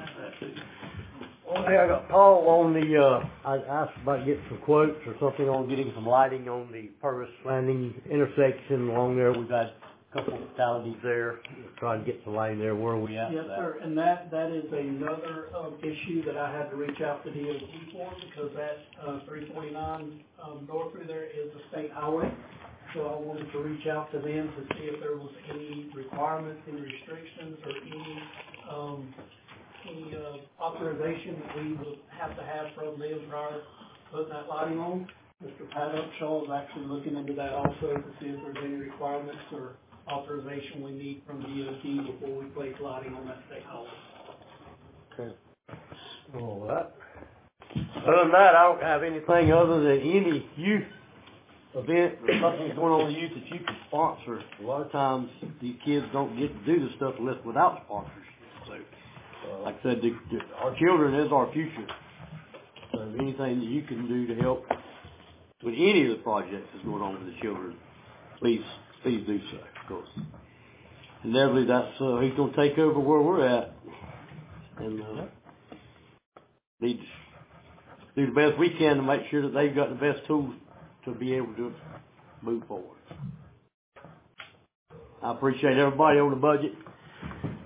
Hey, I got Paul on the, uh, I asked about getting some quotes or something on getting some lighting on the Purvis Landing intersection along there. We've got a couple of fatalities there. Trying to get some lighting there. Where are we at? Yes, for that? sir, and that, that is another, um, issue that I had to reach out to D O T for, because that, uh, three forty-nine, um, north through there is a state highway. So I wanted to reach out to them to see if there was any requirements, any restrictions, or any, um, any, uh, authorization that we would have to have from them prior to putting that lighting on. Mister Pat Upshaw is actually looking into that also to see if there's any requirements or authorization we need from D O T before we place lighting on that state highway. Okay. All right. Other than that, I don't have anything other than any youth event or something going on with youth that you can sponsor. A lot of times, these kids don't get to do the stuff unless without sponsors. So, uh, like I said, the, the, our children is our future. So anything that you can do to help with any of the projects that's going on with the children, please, please do so. Of course, inevitably that's uh, he's going to take over where we're at, and uh, need to do the best we can to make sure that they've got the best tools to be able to move forward. I appreciate everybody on the budget.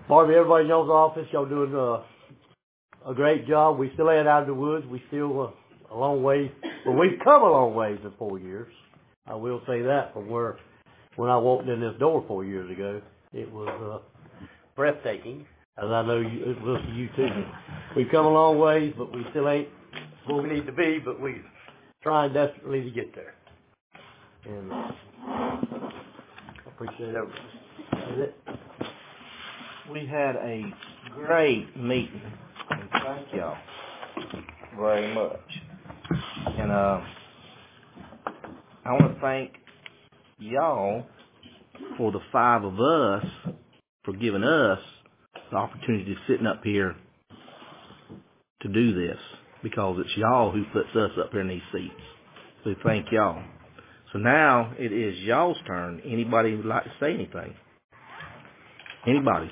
Barbie, everybody in y'all's office, y'all doing uh, a great job. We still ain't out of the woods. We still uh, a long way. Well, we've come a long ways in four years. I will say that from where when I walked in this door four years ago, it was uh, breathtaking. As I know you, it was to you too. We've come a long ways, but we still ain't where we need to be. But we're trying desperately to get there. And uh, I appreciate everything. That's it. We had a great meeting, and thank y'all very much. And uh, I want to thank y'all for the five of us for giving us the opportunity of sitting up here to do this, because it's y'all who puts us up here in these seats. So thank y'all. So now it is y'all's turn. Anybody would like to say anything? Anybody?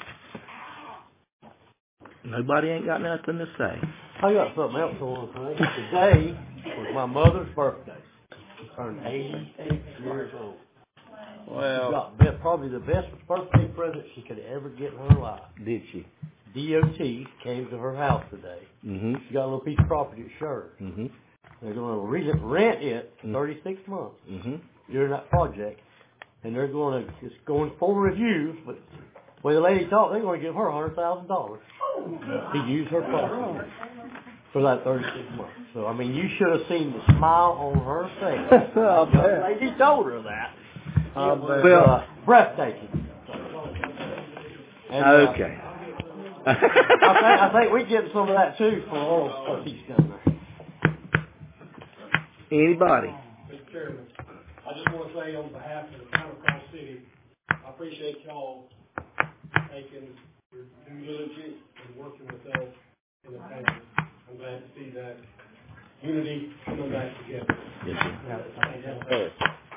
Nobody ain't got nothing to say. I got something else I want to say. Today was my mother's birthday. She turned eighty-eight years old. Well, she got be- probably the best birthday present she could ever get in her life. Did she? D O T came to her house today. Mm-hmm. She got a little piece of property at Sher. Mm-hmm. They're going to re- rent it for thirty-six months Mm-hmm. during that project. And they're going to, it's going for reviews, but the way the lady talked, they're going to give her one hundred thousand dollars to use her property for that thirty-six months. So, I mean, you should have seen the smile on her face. The lady told her that. It was well, uh, breathtaking. And, uh, okay. I, think, I think we get some of that too for all of these down there. Anybody? Mister Chairman, I just want to say on behalf of the town of Cross City, I appreciate y'all taking your due diligence and working with us in the town. I'm glad to see that unity coming back together. Yes, sir. Yes.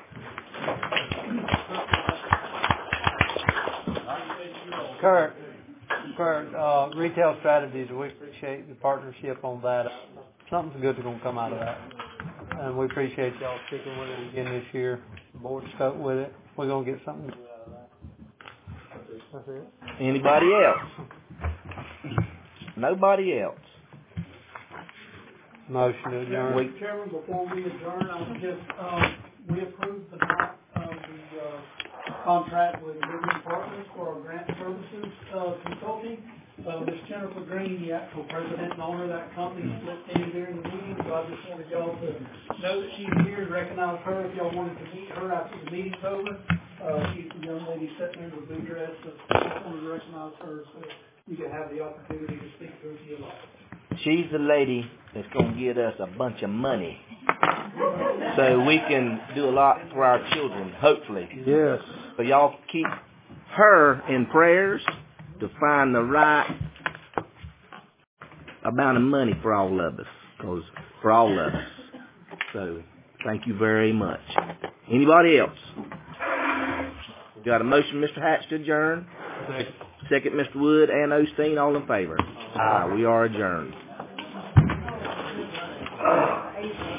Kurt, Kurt, uh, retail strategies, we appreciate the partnership on that. Something's good is going to come out of that. And we appreciate y'all sticking with it again this year. The board stuck with it. We're going to get something good out of that. That's it. Anybody else? Nobody else. Motion to adjourn. Mister Chairman, before we adjourn, I would just, um, we approved the, uh, the, uh, contract with Liberty Partners for our grant services, uh, consulting. Uh, Miz Jennifer Green, the actual president and owner of that company, slipped in during the meeting, so I just wanted y'all to know that she's here and recognize her if y'all wanted to meet her after the meeting's over. Uh, she's the young lady sitting there in the blue dress, so I just wanted to recognize her so you can have the opportunity to speak to her if you like. She's the lady that's going to get us a bunch of money so we can do a lot for our children, hopefully. Yes. So y'all keep her in prayers to find the right amount of money for all of us, cause for all of us. So thank you very much. Anybody else? We got a motion, Mister Hatch, to adjourn. Second. Second, Mister Wood and Osteen, all in favor. Aye. We are adjourned.